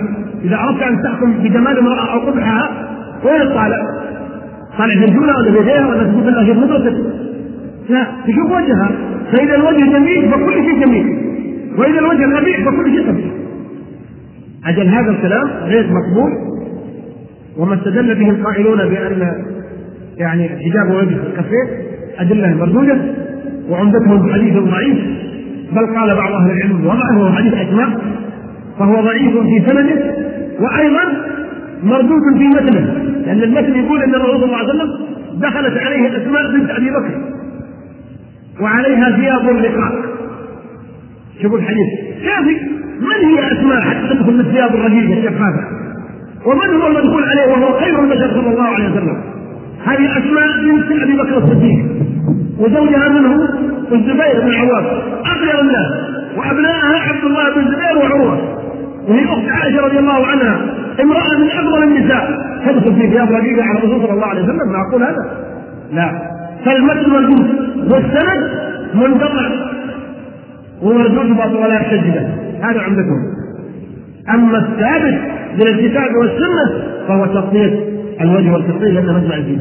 إذا أردت أن تحكم بجمال امرأة أو قبحها وين الطالع؟ طالع في الجولة ولا في يديها ولا تقول لها في مدرسة؟ لا، تشوف وجهها، فإذا الوجه جميل فكل شيء جميل، وإذا الوجه قبيح فكل شيء قبيح. أجل هذا الكلام غير مقبول، وما استدل به القائلون بأن يعني حجاب وجه الكفين أدلة مردودة وعمدتهم حديث ضعيف، بل قال بعض أهل العلم وضعه هو حديث أسماء فهو ضعيف في سنده وأيضا مردود في متنه، لأن المتن يقول أن الرسول صلى الله عليه وسلم دخلت عليه أسماء بنت أبي بكر وعليها ثياب لقاء. شوفوا الحديث كافي، من هي أسماء حتى تدخل الثياب الرقيقة الشفافة؟ ومن هو المدخول عليه وهو خير البشر صلى الله عليه وسلم؟ هذه أسماء بنت أبي بكر الصديق، وزوجها منه الزبير بن العوام أخير الناس، وأبنائها عبد الله بن الزبير وعروة، وهي أخت عائشة رضي الله عنها امرأة من أفضل النساء تدخل في ثياب رقيقة على الرسول صلى الله عليه وسلم. معقول هذا؟ لا. فالمتن مردود والسند منقطع ومردود باطل ولا يحتج به، هذا عمدتهم. أما الثابت من الكتاب والسنة فهو تغطية الوجه والكفين لأنه مجمع الدين.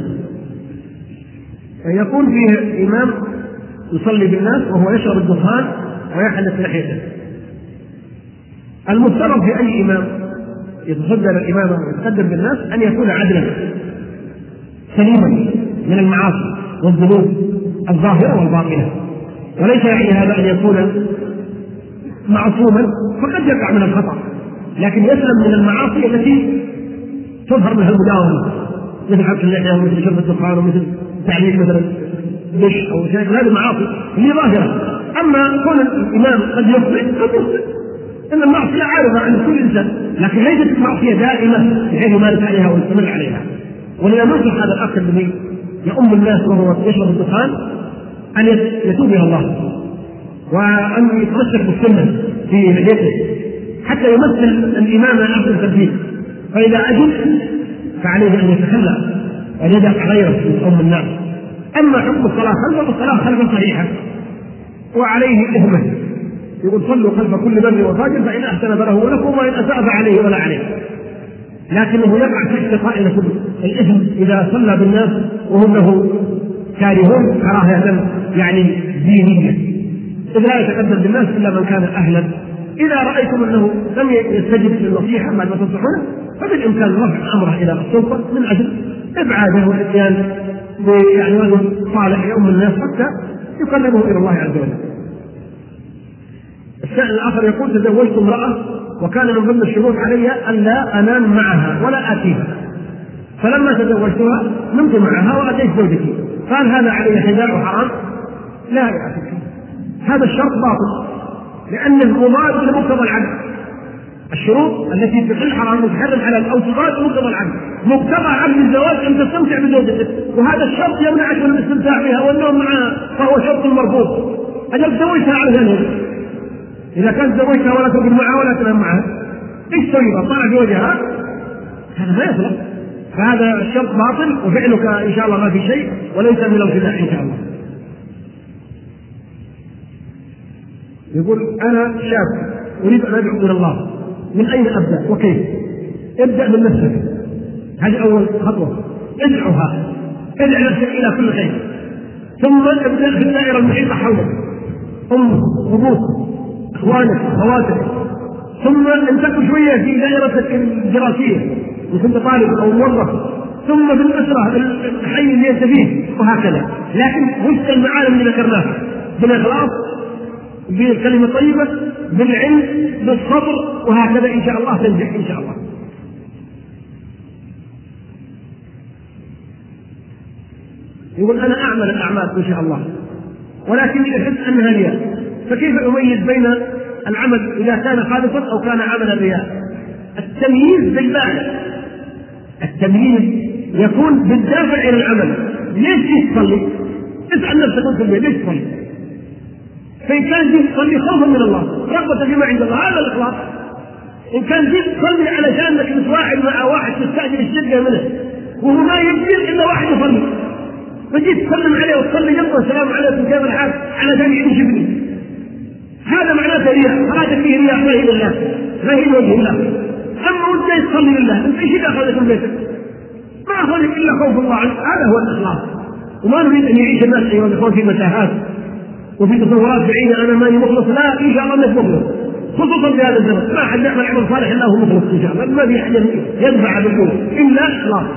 يكون فيه إمام يصلي بالناس وهو يشرب الدخان ويحنث لحيته. المفترض في أي إمام يتصدر الإمامة ويتقدم بالناس أن يكون عدلا سليما من المعاصي والذنوب الظاهرة والباطنة، وليس يعني هذا أن يكون معصوما، فقد يقع من الخطأ لكن يسلم من المعاصي التي تظهر منها المداومة، مثل حبس اللحية ومثل شرب الدخان ومثل تعليق مثلا دش أو شيء، هذه معاصي هي ظاهرة. أما كون الإمام قد يخطئ قد يخطئ، إن المعصية عارضة عند كل إنسان، لكن ليست معصية دائمة بحيث يمارس عليها ويستمر عليها. ولذا ننصح هذا الأخ الذي يؤم الناس وهو يشرب الدخان أن يتوب إلى الله وأن يتمسك بالسنة في لحيته حتى يمثل الإمام أحسن تمثيل، فإذا أجد فعليه أن يتخلى وأن يدع غيره من أم الناس. أما حكم الصلاة خلف الصلاة خلفا صحيحا وعليه إثمه، يقول صلوا خلف كل بر وفاجر فإن أحسن فله ولكم وإن أساء فعليه ولا عليه، لكنه يقع تحت قائمة الإثم إذا صلى بالناس وهم له كارهون كراهية يعني دينية، إذ لا يتقدم بالناس إلا من كان أهلا. إذا رأيتم أنه لم يستجب للنصيحة بعد ما تنصحونه فبالإمكان رفع أمره إلى السلطة من أجل إبعاده والإتيان يعني رجل صالح يؤم الناس حتى يقربه إلى الله عز وجل. السائل الآخر يقول تزوجت امرأة وكان من ضمن الشروط علي ألا أنام معها ولا آتيها، فلما تزوجتها نمت معها وأتيت زوجتي، قال هذا علي حذاء حرام؟ لا يا أخي، هذا الشرط باطل لأنه مضاد لمقتضى العقد. الشروط التي تحل حرام وتحرم حلال أو تضاد لمقتضى العقد، مقتضى عقد الزواج أن تستمتع بزوجتك، وهذا الشرط يمنعك من الاستمتاع بها والنوم معها، فهو شرط مرفوض. أجل زوجتها على ذلك، إذا كانت زوجتها ولا تقعد معها ولا تنام معها إيش تسوي؟ طلع في وجهها، هذا ما يصلح، فهذا الشرط باطل وفعلك إن شاء الله ما في شيء وليس من الخداع إن شاء الله. يقول أنا شاب أريد أن أدعو إلى الله، من أين أبدأ وكيف؟ ابدأ من نفسك، هذه أول خطوة، ادعوها، ادع نفسك إلى كل خير، ثم ابدأ في الدائرة المحيطة حولك، أمك، أبوك، إخوانك، أخواتك، ثم انتقل شوية في دائرتك الدراسية وكنت طالب أو موظف، ثم بالأسرة الحي اللي أنت فيه، وهكذا. لكن وفق المعالم اللي ذكرناها بالإخلاص، بالكلمة طيبة، بالعلم، بالصبر، وهكذا إن شاء الله تنجح إن شاء الله. يقول أنا أعمل الأعمال إن شاء الله ولكني أحس أنها رياء، فكيف أميز بين العمل إذا كان خالصا أو كان عملا رياء؟ التمييز بالباعث، التمييز يكون بالدافع إلى العمل. ليش تصلي؟ اسأل نفسك وانت ليش تصلي؟ فإن كان جيد تصلي خوفا من الله رغبة فيما عند الله، هذا الإخلاص. إن كان جيد تصلي علشان أنك متواعد مع واحد تستأجر الشقة منه وهو ما يجيب إلا واحد يصلي، فجيت تسلم عليه وتصلي جنبه السلام عليكم كيف الحال علشان يعيش ابني، هذا معناته رياء، هذا فيه رياء غير الله غير وجه الله. أما وانت يصلي لله، انت ايش اللي اخرجك من بيتك؟ ما اخرجك الا خوف الله عنك، هذا هو الاخلاص. وما نريد ان يعيش الناس ايها الاخوان في متاهات وفي تصورات بعيده، انا ماني مخلص، لا ان شاء الله انك مخلص، خصوصا في هذا الزمن ما حد يعمل عمل صالح الا هو مخلص ان شاء الله، ما في احد يدفع بالقوه الا اخلاص.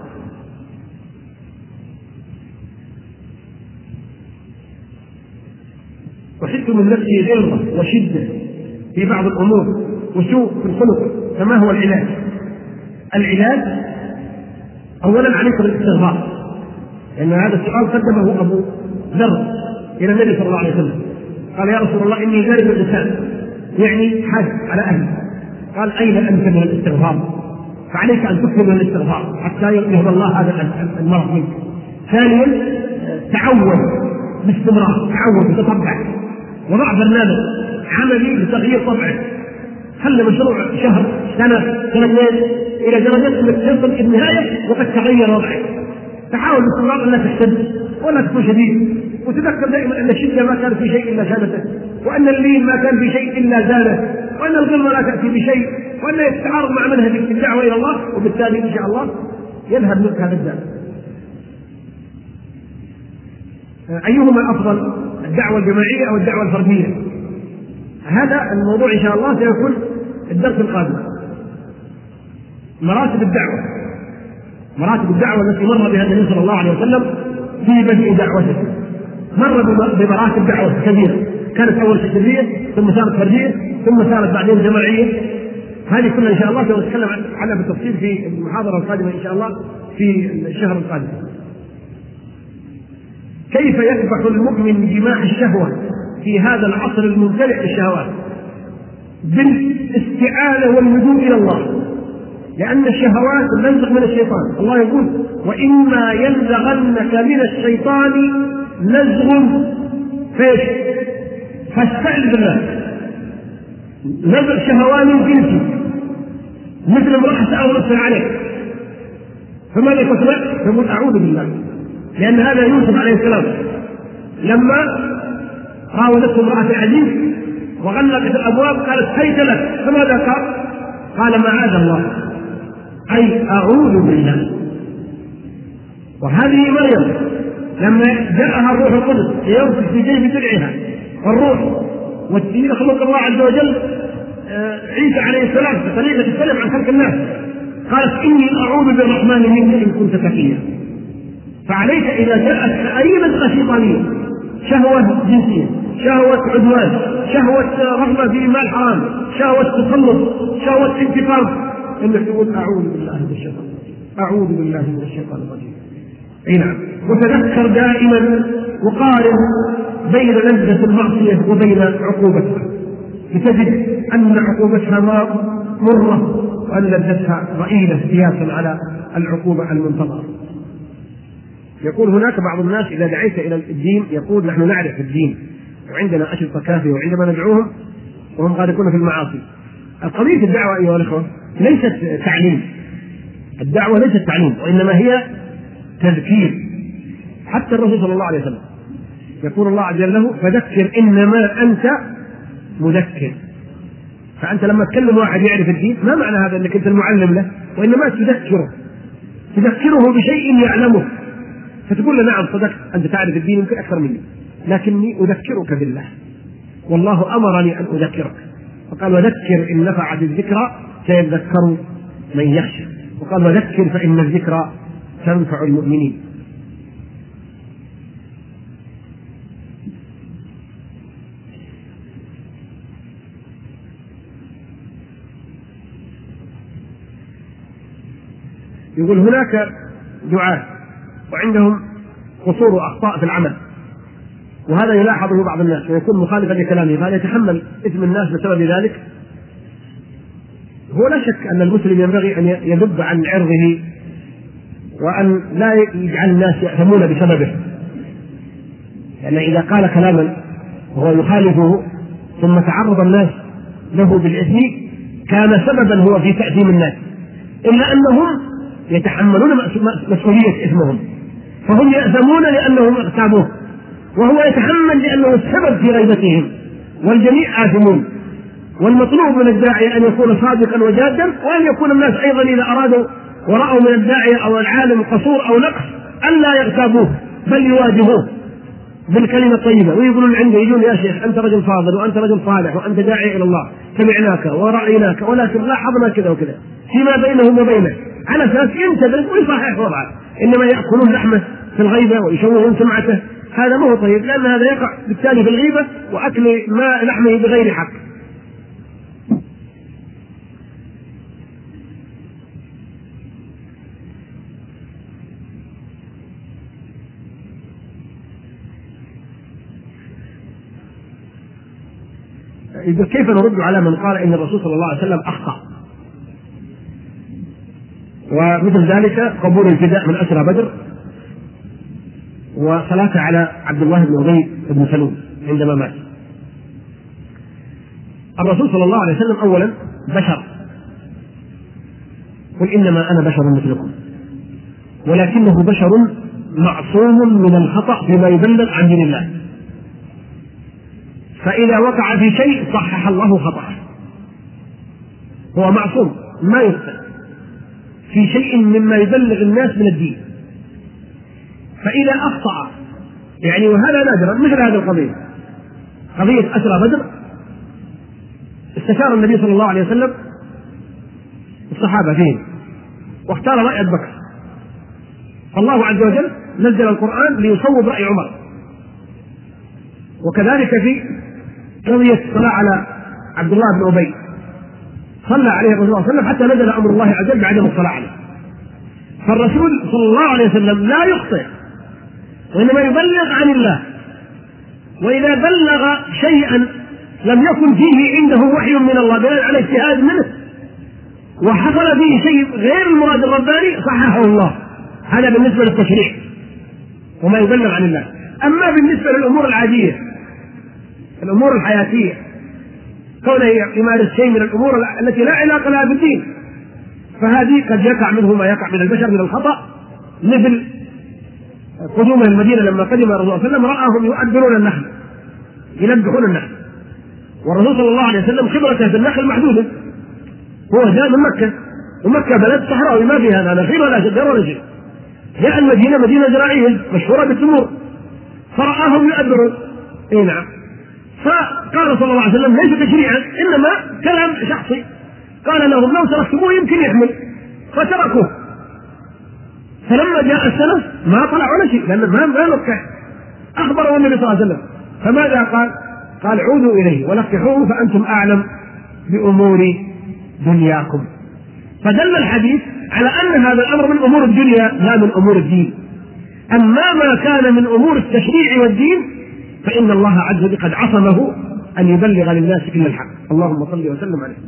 وحدت من نفسي غيره وشده في بعض الامور وسوء في الخلق، فما هو العلاج؟ العلاج اولا عليك بالاستغفار، لان هذا السؤال قدمه ابو ذر الى النبي صلى الله عليه وسلم، قال يا رسول الله اني جالس اللسان، يعني حاج على اهلي، قال اين انت من الاستغفار؟ فعليك ان تكثر من الاستغفار حتى يذهب الله هذا المرض منك. ثانيا تعود باستمرار، تعود وتطبع، وضع برنامج عملي لتغيير طبعه، خلى مشروع شهر سنه سنتين الى درجه انك تصل في النهايه وقد تغير وضعك. تحاول باستمرار ان لا تحتد ولا تكون شديد، وتذكر دائما ان الشده ما كان في شيء الا شانته، وان اللين ما كان في شيء الا زانه، وان الغلظه لا تاتي بشيء، وان يتعارض مع منهجك في الدعوه الى الله، وبالتالي ان شاء الله يذهب منك هذا الداء. ايهما افضل، الدعوه الجماعيه او الدعوه الفرديه؟ هذا الموضوع ان شاء الله سيكون الدرس القادم. مراتب الدعوه، مراتب الدعوه التي مر بها النبي صلى الله عليه وسلم في بدء دعوته، مر بمراتب دعوه كبيره، كانت اول سريه ثم صارت فرديه ثم صارت بعدين جماعيه. هذه كلها ان شاء الله سنتكلم عنها بالتفصيل في المحاضره القادمه ان شاء الله في الشهر القادم. كيف يكبح المؤمن جماح الشهوه في هذا العصر الممتلئ بالشهوات؟ بالاستعانه واللجوء الى الله، لأن الشهوات تنزغ من الشيطان. الله يقول وإما ينزغنك من الشيطان نزغ فيش فاستعذ بالله. نزغ شهواني جنسي مثل امرأة أو نفسها عليك، فماذا تفعل؟ تقول أعوذ بالله، لأن هذا يوسف عليه السلام لما راودته امرأة العزيز وغلقت الأبواب قالت هيت لك، فماذا قال؟ قال معاذ الله، أي أعوذ بالله. وهذه مريم لما جاءها الروح القدس ينفخ في جيب درعها الروح ويخلق الله عز وجل عيسى عليه السلام بطريقة تختلف عن خلق الناس، قالت إني أعوذ بالرحمن منك إن كنت تقيا. فعليك إذا جاءت أي نزغة شيطانية، شهوة جنسية، شهوة عدوان، شهوة رغبة في مال حرام، شهوة تسلط، شهوة انتقام، انك تقول اعوذ بالله من الشيطان الرجيم، اعوذ بالله من الشيطان الرجيم. اي نعم. وتذكر دائما وقارن بين لذة المعصية وبين عقوبتها، لتجد ان عقوبتها مرة وان لذتها ضئيلة قياسا على العقوبة المنتظرة. يقول هناك بعض الناس اذا دعيت الى الدين يقول نحن نعرف الدين وعندنا اشرطة كافية، وعندما ندعوهم وهم غارقون في المعاصي. القضية الدعوة ايها الاخوة ليست تعليم، الدعوة ليست تعليم، وإنما هي تذكير. حتى الرسول صلى الله عليه وسلم يقول الله عز وجل له فذكر إنما أنت مذكر. فأنت لما تكلم واحد يعرف الدين ما معنى هذا أنك أنت المعلم له، وإنما تذكره، تذكره بشيء يعلمه، فتقول له نعم صدقت أنت تعرف الدين يمكن أكثر مني، لكني أذكرك بالله، والله أمرني أن أذكرك، فقال وذكر إن نفعت الذكرى سيذكر من يخشى، وقال وذكر فإن الذكرى تنفع المؤمنين. يقول هناك دعاة وعندهم قصور وأخطاء في العمل، وهذا يلاحظه بعض الناس ويكون مخالفا لكلامه، فهذا يتحمل إثم الناس بسبب ذلك. هو لا شك أن المسلم ينبغي أن يذب عن عرضه وأن لا يجعل الناس يأثمون بسببه، لأن إذا قال كلاما وهو يخالفه ثم تعرض الناس له بالإثم كان سببا هو في تأثيم الناس، إلا أنهم يتحملون مسؤولية إثمهم، فهم يأثمون لأنهم اغتابوه، وهو يتحمل لأنه السبب في غيبتهم، والجميع آثمون. والمطلوب من الداعية أن يكون صادقا وجادا، وأن يكون الناس أيضا إذا أرادوا ورأوا من الداعية أو العالم قصور أو نقص ألا يغتابوه بل يواجهوه بالكلمة الطيبة، ويقولون عنده يجون يا شيخ أنت رجل فاضل وأنت رجل صالح وأنت داعي إلى الله، سمعناك ورأيناك ولكن لاحظنا كذا وكذا فيما بينهم وبينك، على أساس ينتبه ويصحح وضعه. إنما يأكلون لحمه في الغيبة ويشوهون سمعته، هذا ما هو طيب، لأن هذا يقع بالتالي في الغيبة وأكل ما لحمه بغير حق. إذا كيف نرد على من قال إن الرسول صلى الله عليه وسلم أخطأ؟ ومثل ذلك قبول الفداء من أسرى بدر، وصلاة على عبد الله بن أبي بن سلول عندما مات. الرسول صلى الله عليه وسلم أولا بشر، قل إنما أنا بشر مثلكم، ولكنه بشر معصوم من الخطأ فيما يبلغ عن دين الله، فإذا وقع في شيء صحح الله خطأه، هو معصوم ما يخطئ في شيء مما يبلغ الناس من الدين. فإذا أخطأ يعني، وهذا نادرا، مثل هذه القضية قضية أسرى بدر، استشار النبي صلى الله عليه وسلم الصحابة فيه واختار رأي أبي بكر، فالله عز وجل نزل القرآن ليصوب رأي عمر. وكذلك في قضية الصلاة على عبد الله بن أبي، صلى عليه الرسول صلى الله عليه وسلم حتى نزل أمر الله عز وجل بعدم الصلاة عليه. فالرسول صلى الله عليه وسلم لا يخطئ وإنما يبلغ عن الله، وإذا بلغ شيئا لم يكن فيه عنده وحي من الله بناء على اجتهاد منه وحصل فيه شيء غير المراد الرباني صححه الله، هذا بالنسبة للتشريع وما يبلغ عن الله. أما بالنسبة للأمور العادية الأمور الحياتية، كونه يمارس شيء من الأمور التي لا علاقة لها بالدين، فهذه قد يقع منه ما يقع من البشر من الخطأ، مثل قدوم المدينة لما قدم الرسول صلى الله عليه وسلم رآهم يؤذرون النخل ينبحون النخل، والرسول صلى الله عليه وسلم خبرته في النخل محدودة، هو جاء من مكة ومكة بلد صحراوي ما فيها لا نخيل ولا شجر ولا شيء، جاء المدينة مدينة زراعية مشهورة بالتمور، فرآهم يؤذرون. اي نعم. فقال صلى الله عليه وسلم ليس تشريعا انما كلام شخصي، قال لهم لو تركتموه يمكن يحمل، فتركوه. فلما جاء السنة ما طلع ولا شيء، لأن ما ما نكح. أخبره النبي صلى الله عليه وسلم، فماذا قال؟ قال عودوا إليه ولقحوه فأنتم أعلم بأمور دنياكم. فدل الحديث على أن هذا الأمر من أمور الدنيا لا من أمور الدين. أما ما كان من أمور التشريع والدين فإن الله عز وجل قد عصمه أن يبلغ للناس إلا الحق. اللهم صل وسلم عليه.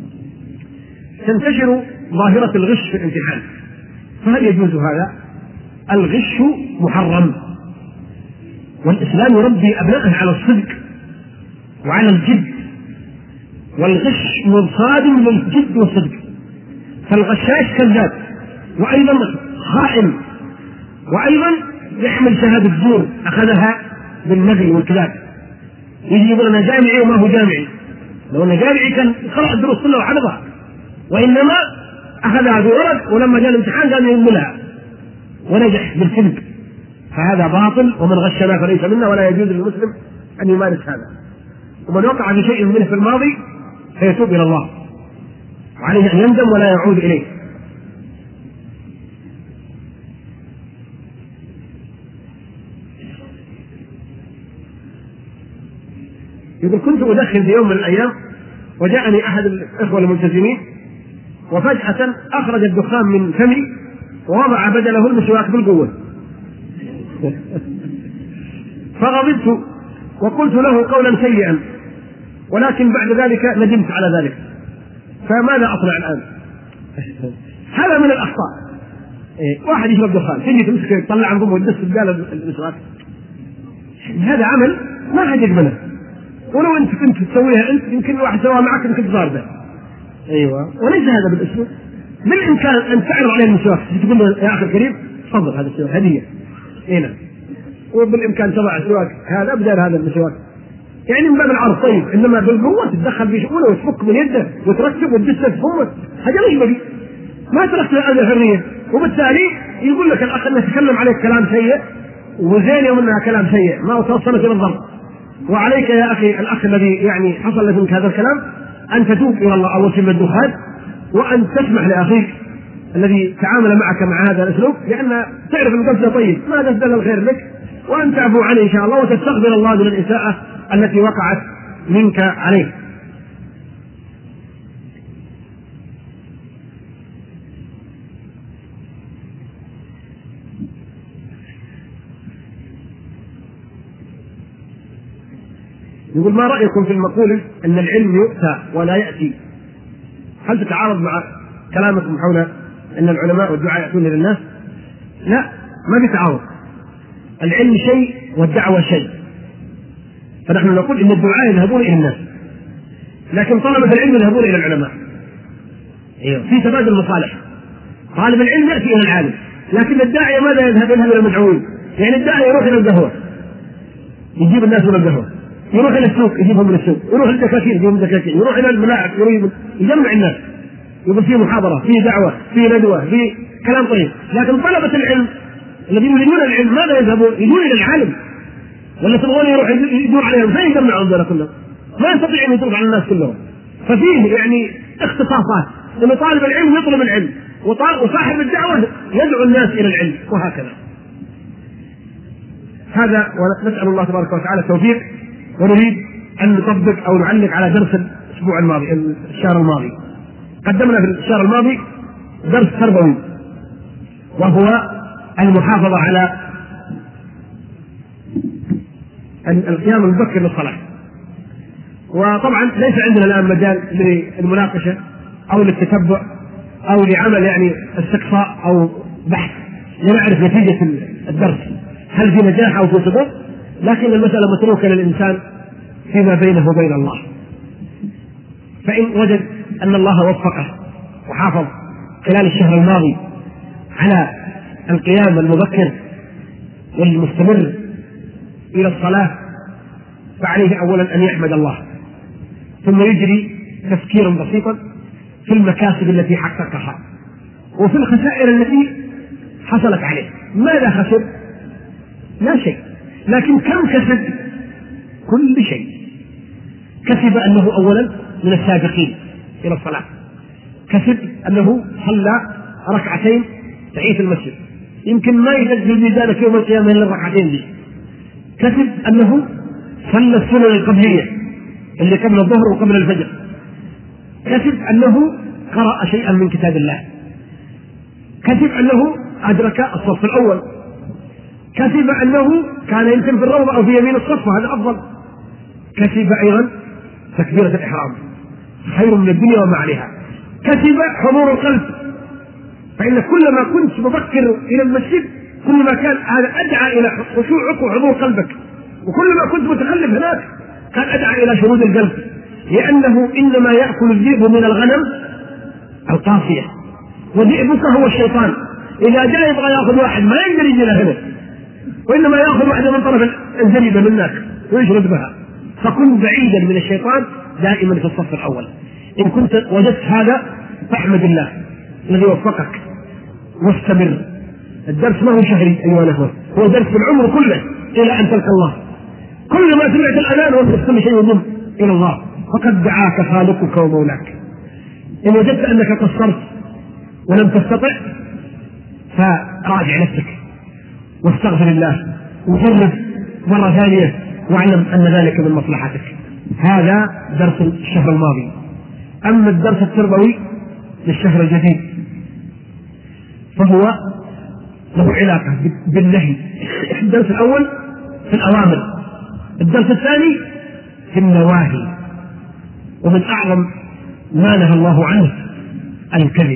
تنتشر ظاهرة الغش في الامتحان، فهل يجوز هذا؟ الغش محرم، والإسلام يربي أبنائه على الصدق وعلى الجد، والغش منصادم للجد والصدق. فالغشاش كذاب، وأيضا خائن، وأيضا يحمل شهادة زور أخذها بالنغي والكذاب، يجي يقول أنا جامعي وما هو جامعي، لو أنا جامعي كان قرأ الدروس كلها وحفظها، وإنما أخذها بورق ولما جاء الامتحان قال يهملها ونجح بالصدق، فهذا باطل، ومن غشنا فليس منا، ولا يجوز للمسلم أن يمارس هذا. ومن وقع في شيء منه في الماضي فيتوب إلى الله، وعليه أن يندم ولا يعود إليه. يقول كنت أدخن في يوم من الأيام وجاءني أحد الإخوة الملتزمين وفجأة أخرج الدخان من فمي ووضع بدله المسواك بالقوة فغضبت وقلت له قولا سيئا، ولكن بعد ذلك ندمت على ذلك، فماذا أصنع الآن؟ هذا من الأخطاء. إيه؟ واحد يشرب دخان تجي تمسكه تطلع عن فمه وتدس بدال المسواك، هذا عمل ما حد يقبله، ولو أنت كنت تسويها أنت يمكن واحد سواها معك يمكن تضاربه. أيوة، وليس هذا بالأسلوب. بالإمكان أن تعرض عليه المسواك تقول له يا أخي الكريم تفضل هذا السواك هدية هنا، وبالإمكان تضع السواك هذا بدل هذا المسواك، يعني من باب العرض طيب، انما بالقوه تتدخل في شؤونه وتفك من يده وتركب وتدسه فمه، هذا مش بدي، ما تركت هذه الحريه. وبالتالي يقول لك الاخ انه تكلم عليك كلام سيء وزين يوم انها كلام سيء ما توصلت الى الضرب، وعليك يا اخي الاخ الذي يعني حصل لك منك هذا الكلام ان تتوب الى الله اول شيء من الدخان، وان تسمح لاخيك الذي تعامل معك مع هذا الاسلوب، لان تعرف ان قصده طيب ما قصده الا الخير لك، وان تعفو عنه ان شاء الله وتستغفر الله من الاساءه التي وقعت منك عليه. يقول ما رأيكم في المقولة أن العلم يؤتى ولا يأتي؟ هل تتعارض مع كلامكم حول أن العلماء والدعاء يأتون إلى الناس؟ لا، ما في تعارض. العلم شيء والدعوة شيء، فنحن نقول إن الدعاء يذهبون إلى الناس، لكن طلبة العلم يذهبون إلى العلماء. أيوه، في تبادل مصالح. طالب العلم يأتي إلى العالم، لكن الداعية ماذا يذهب؟ يذهب إلى المدعوين. يعني الداعية يروح إلى القهوة يجيب الناس من القهوة، يروح إلى السوق يجيبهم من السوق، يروح للدكاكين يجيبهم من الدكاكين، يروح إلى الملاعب يجمع الناس، يقول فيه محاضرة، فيه دعوة، فيه ندوة، فيه كلام طيب. لكن طلبة العلم الذين يريدون العلم ماذا يذهبون؟ يجون إلى العالم. ولا تبغون يروح يدور عليهم؟ فين يجمعهم ذولا كلهم؟ ما يستطيع أن يطلب على الناس كلهم. ففيه يعني اختصاصات، أن طالب العلم يطلب العلم، وصاحب الدعوة يدعو الناس إلى العلم، وهكذا. هذا ونسأل الله تبارك وتعالى التوفيق. ونريد أن نطبق أو نعلق على درس الأسبوع الماضي الشهر الماضي. قدمنا في الشهر الماضي درس تربوي، وهو المحافظة على القيام المبكر للصلاة. وطبعا ليس عندنا الآن مجال للمناقشة أو للتتبع أو لعمل يعني استقصاء أو بحث لنعرف نتيجة الدرس هل في نجاح أو في سقوط، لكن المسألة متروكة للإنسان فيما بينه وبين الله. فإن وجد أن الله وفقه وحافظ خلال الشهر الماضي على القيام المبكر والمستمر إلى الصلاة، فعليه أولا أن يحمد الله، ثم يجري تفكيرا بسيطا في المكاسب التي حققها وفي الخسائر التي حصلت عليه. ماذا خسر؟ لا شيء، لكن كم كسب؟ كل شيء. كسب أنه أولا من السابقين إلى الصلاة، كسب أنه صلى ركعتين تحية المسجد، يمكن ما يسجل ميزانك يوم القيامة إلا الركعتين دي. كسب أنه صلى السنن القبلية اللي قبل الظهر وقبل الفجر. كسب أنه قرأ شيئا من كتاب الله. كسب أنه أدرك الصف الأول. كسب أنه كان يمكن في الروضة أو في يمين الصف، وهذا أفضل. كسب أيضا تكبيرة الإحرام، خير من الدنيا وما عليها. كسب حضور القلب، فإن كلما كنت مبكر إلى المسجد كلما كان هذا أدعى إلى خشوعك وحضور قلبك، وكلما كنت متخلف هناك كان أدعى إلى شرود القلب، لأنه إنما يأكل الذئب من الغنم القافية، وذئبك هو الشيطان. إذا جاء يبغى يأخذ واحد ما يقدر يجي له هنا، وإنما يأخذ واحدة من طرف الجريدة منك ويشرد بها. فكن بعيدا من الشيطان دائما في الصف الأول. إن كنت وجدت هذا فاحمد الله الذي وفقك واستمر. الدرس ما هو شهري أيها الأخوة، هو درس العمر كله إلى أن تلقى الله. كل ما سمعت الأذان وانت كل شيء يضم إلى الله، فقد دعاك خالقك ومولاك. إن وجدت أنك قصرت ولم تستطع فراجع نفسك واستغفر الله وجرب مرة ثانية، واعلم أن ذلك من مصلحتك. هذا درس الشهر الماضي. أما الدرس التربوي للشهر الجديد فهو له علاقة بالنهي. الدرس الأول في الأوامر، الدرس الثاني في النواهي. ومن أعظم ما نهى الله عنه الكذب،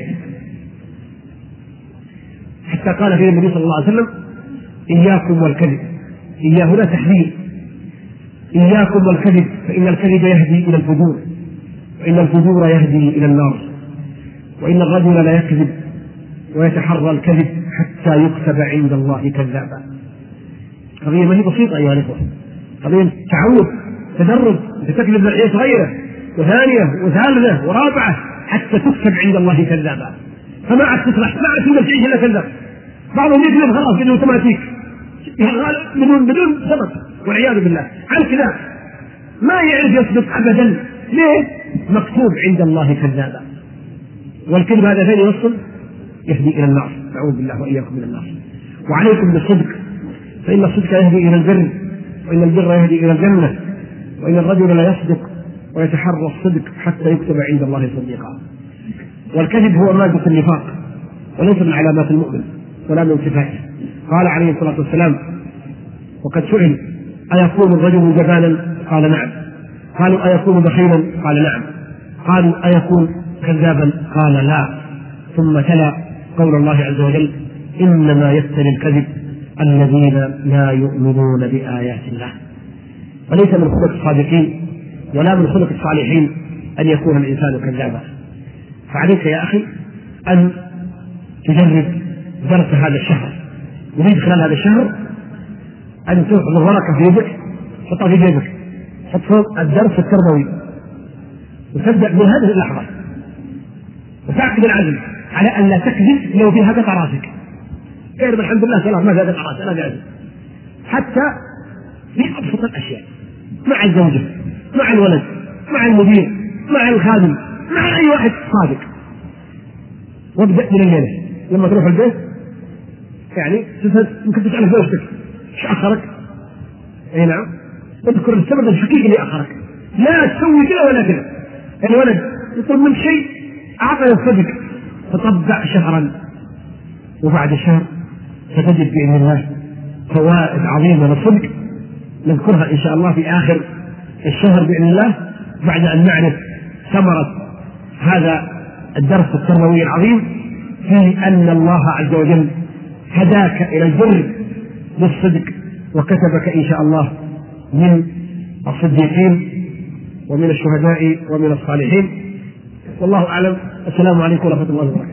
حتى قال فيه النبي صلى الله عليه وسلم إياكم والكذب. إياه لا تحذير، إياكم والكذب فإن الكذب يهدي إلى الفجور، وإن الفجور يهدي إلى النار، وإن الرجل لا يكذب ويتحرى الكذب حتى يكتب عند الله كذابا. قضية ما هي بسيطة أيها الأخوة، قضية تعود تدرج، تكذب لحية صغيرة وثانية وثالثة ورابعة حتى تكتب عند الله كذابا. فما عاد تفرح، ما عاد تقدر تعيش الا كذاب. بعضهم يكذب خلاص انه اوتوماتيك بدون بدون سبب والعياذ بالله. عن كذا ما يعرف يصدق ابدا. ليه؟ مكتوب عند الله كذابا. والكذب هذا فين يوصل؟ يهدي الى النار، نعوذ بالله واياكم من النار. وعليكم بالصدق، فان الصدق يهدي الى البر، وان البر يهدي الى الجنه، وان الرجل لا يصدق ويتحرى الصدق حتى يكتب عند الله صديقا. والكذب هو مادة النفاق وليس من علامات المؤمن ولا من صفاته. قال عليه الصلاة والسلام: وقد سئل: أيكون الرجل جبانا؟ قال: نعم. قالوا: أيكون بخيلا؟ قال: نعم. قالوا: أيكون كذابا؟ قال: لا. ثم تلا قول الله عز وجل: إنما يفتري الكذب الذين لا يؤمنون بآيات الله. وليس من خلق الصادقين ولا من خلق الصالحين أن يكون الإنسان كذابا. فعليك يا أخي أن تجرب درس هذا الشهر. يريد خلال هذا الشهر أن تأخذ ورقة في يدك، حطها في جيبك، حط فوق الدرس التربوي، وتبدأ من هذه اللحظة وتعقد العزم على أن لا تكذب لو فيها قطع راسك. اعرف الحمد لله خلاص ما فيها قطع راس، أنا قاعد حتى في أبسط الأشياء، مع الزوجة، مع الولد، مع المدير، مع الخادم، مع أي واحد صادق. وابدأ من الليلة لما تروح البيت، يعني ممكن تسأل زوجتك: ايش أخرك؟ اي نعم. اذكر السبب الحقيقي اللي أخرك، لا تسوي كذا ولا كذا. الولد يطلب منك شيء، أعطى الصدق، فطبع شهرا، وبعد الشهر ستجد بإذن الله فوائد عظيمة للصدق نذكرها إن شاء الله في آخر الشهر بإذن الله، بعد أن نعرف ثمرة هذا الدرس التربوي العظيم في أن الله عز وجل هداك إلى البر بالصدق، وكتبك إن شاء الله من الصديقين ومن الشهداء ومن الصالحين. والله أعلم. السلام عليكم ورحمة الله وبركاته.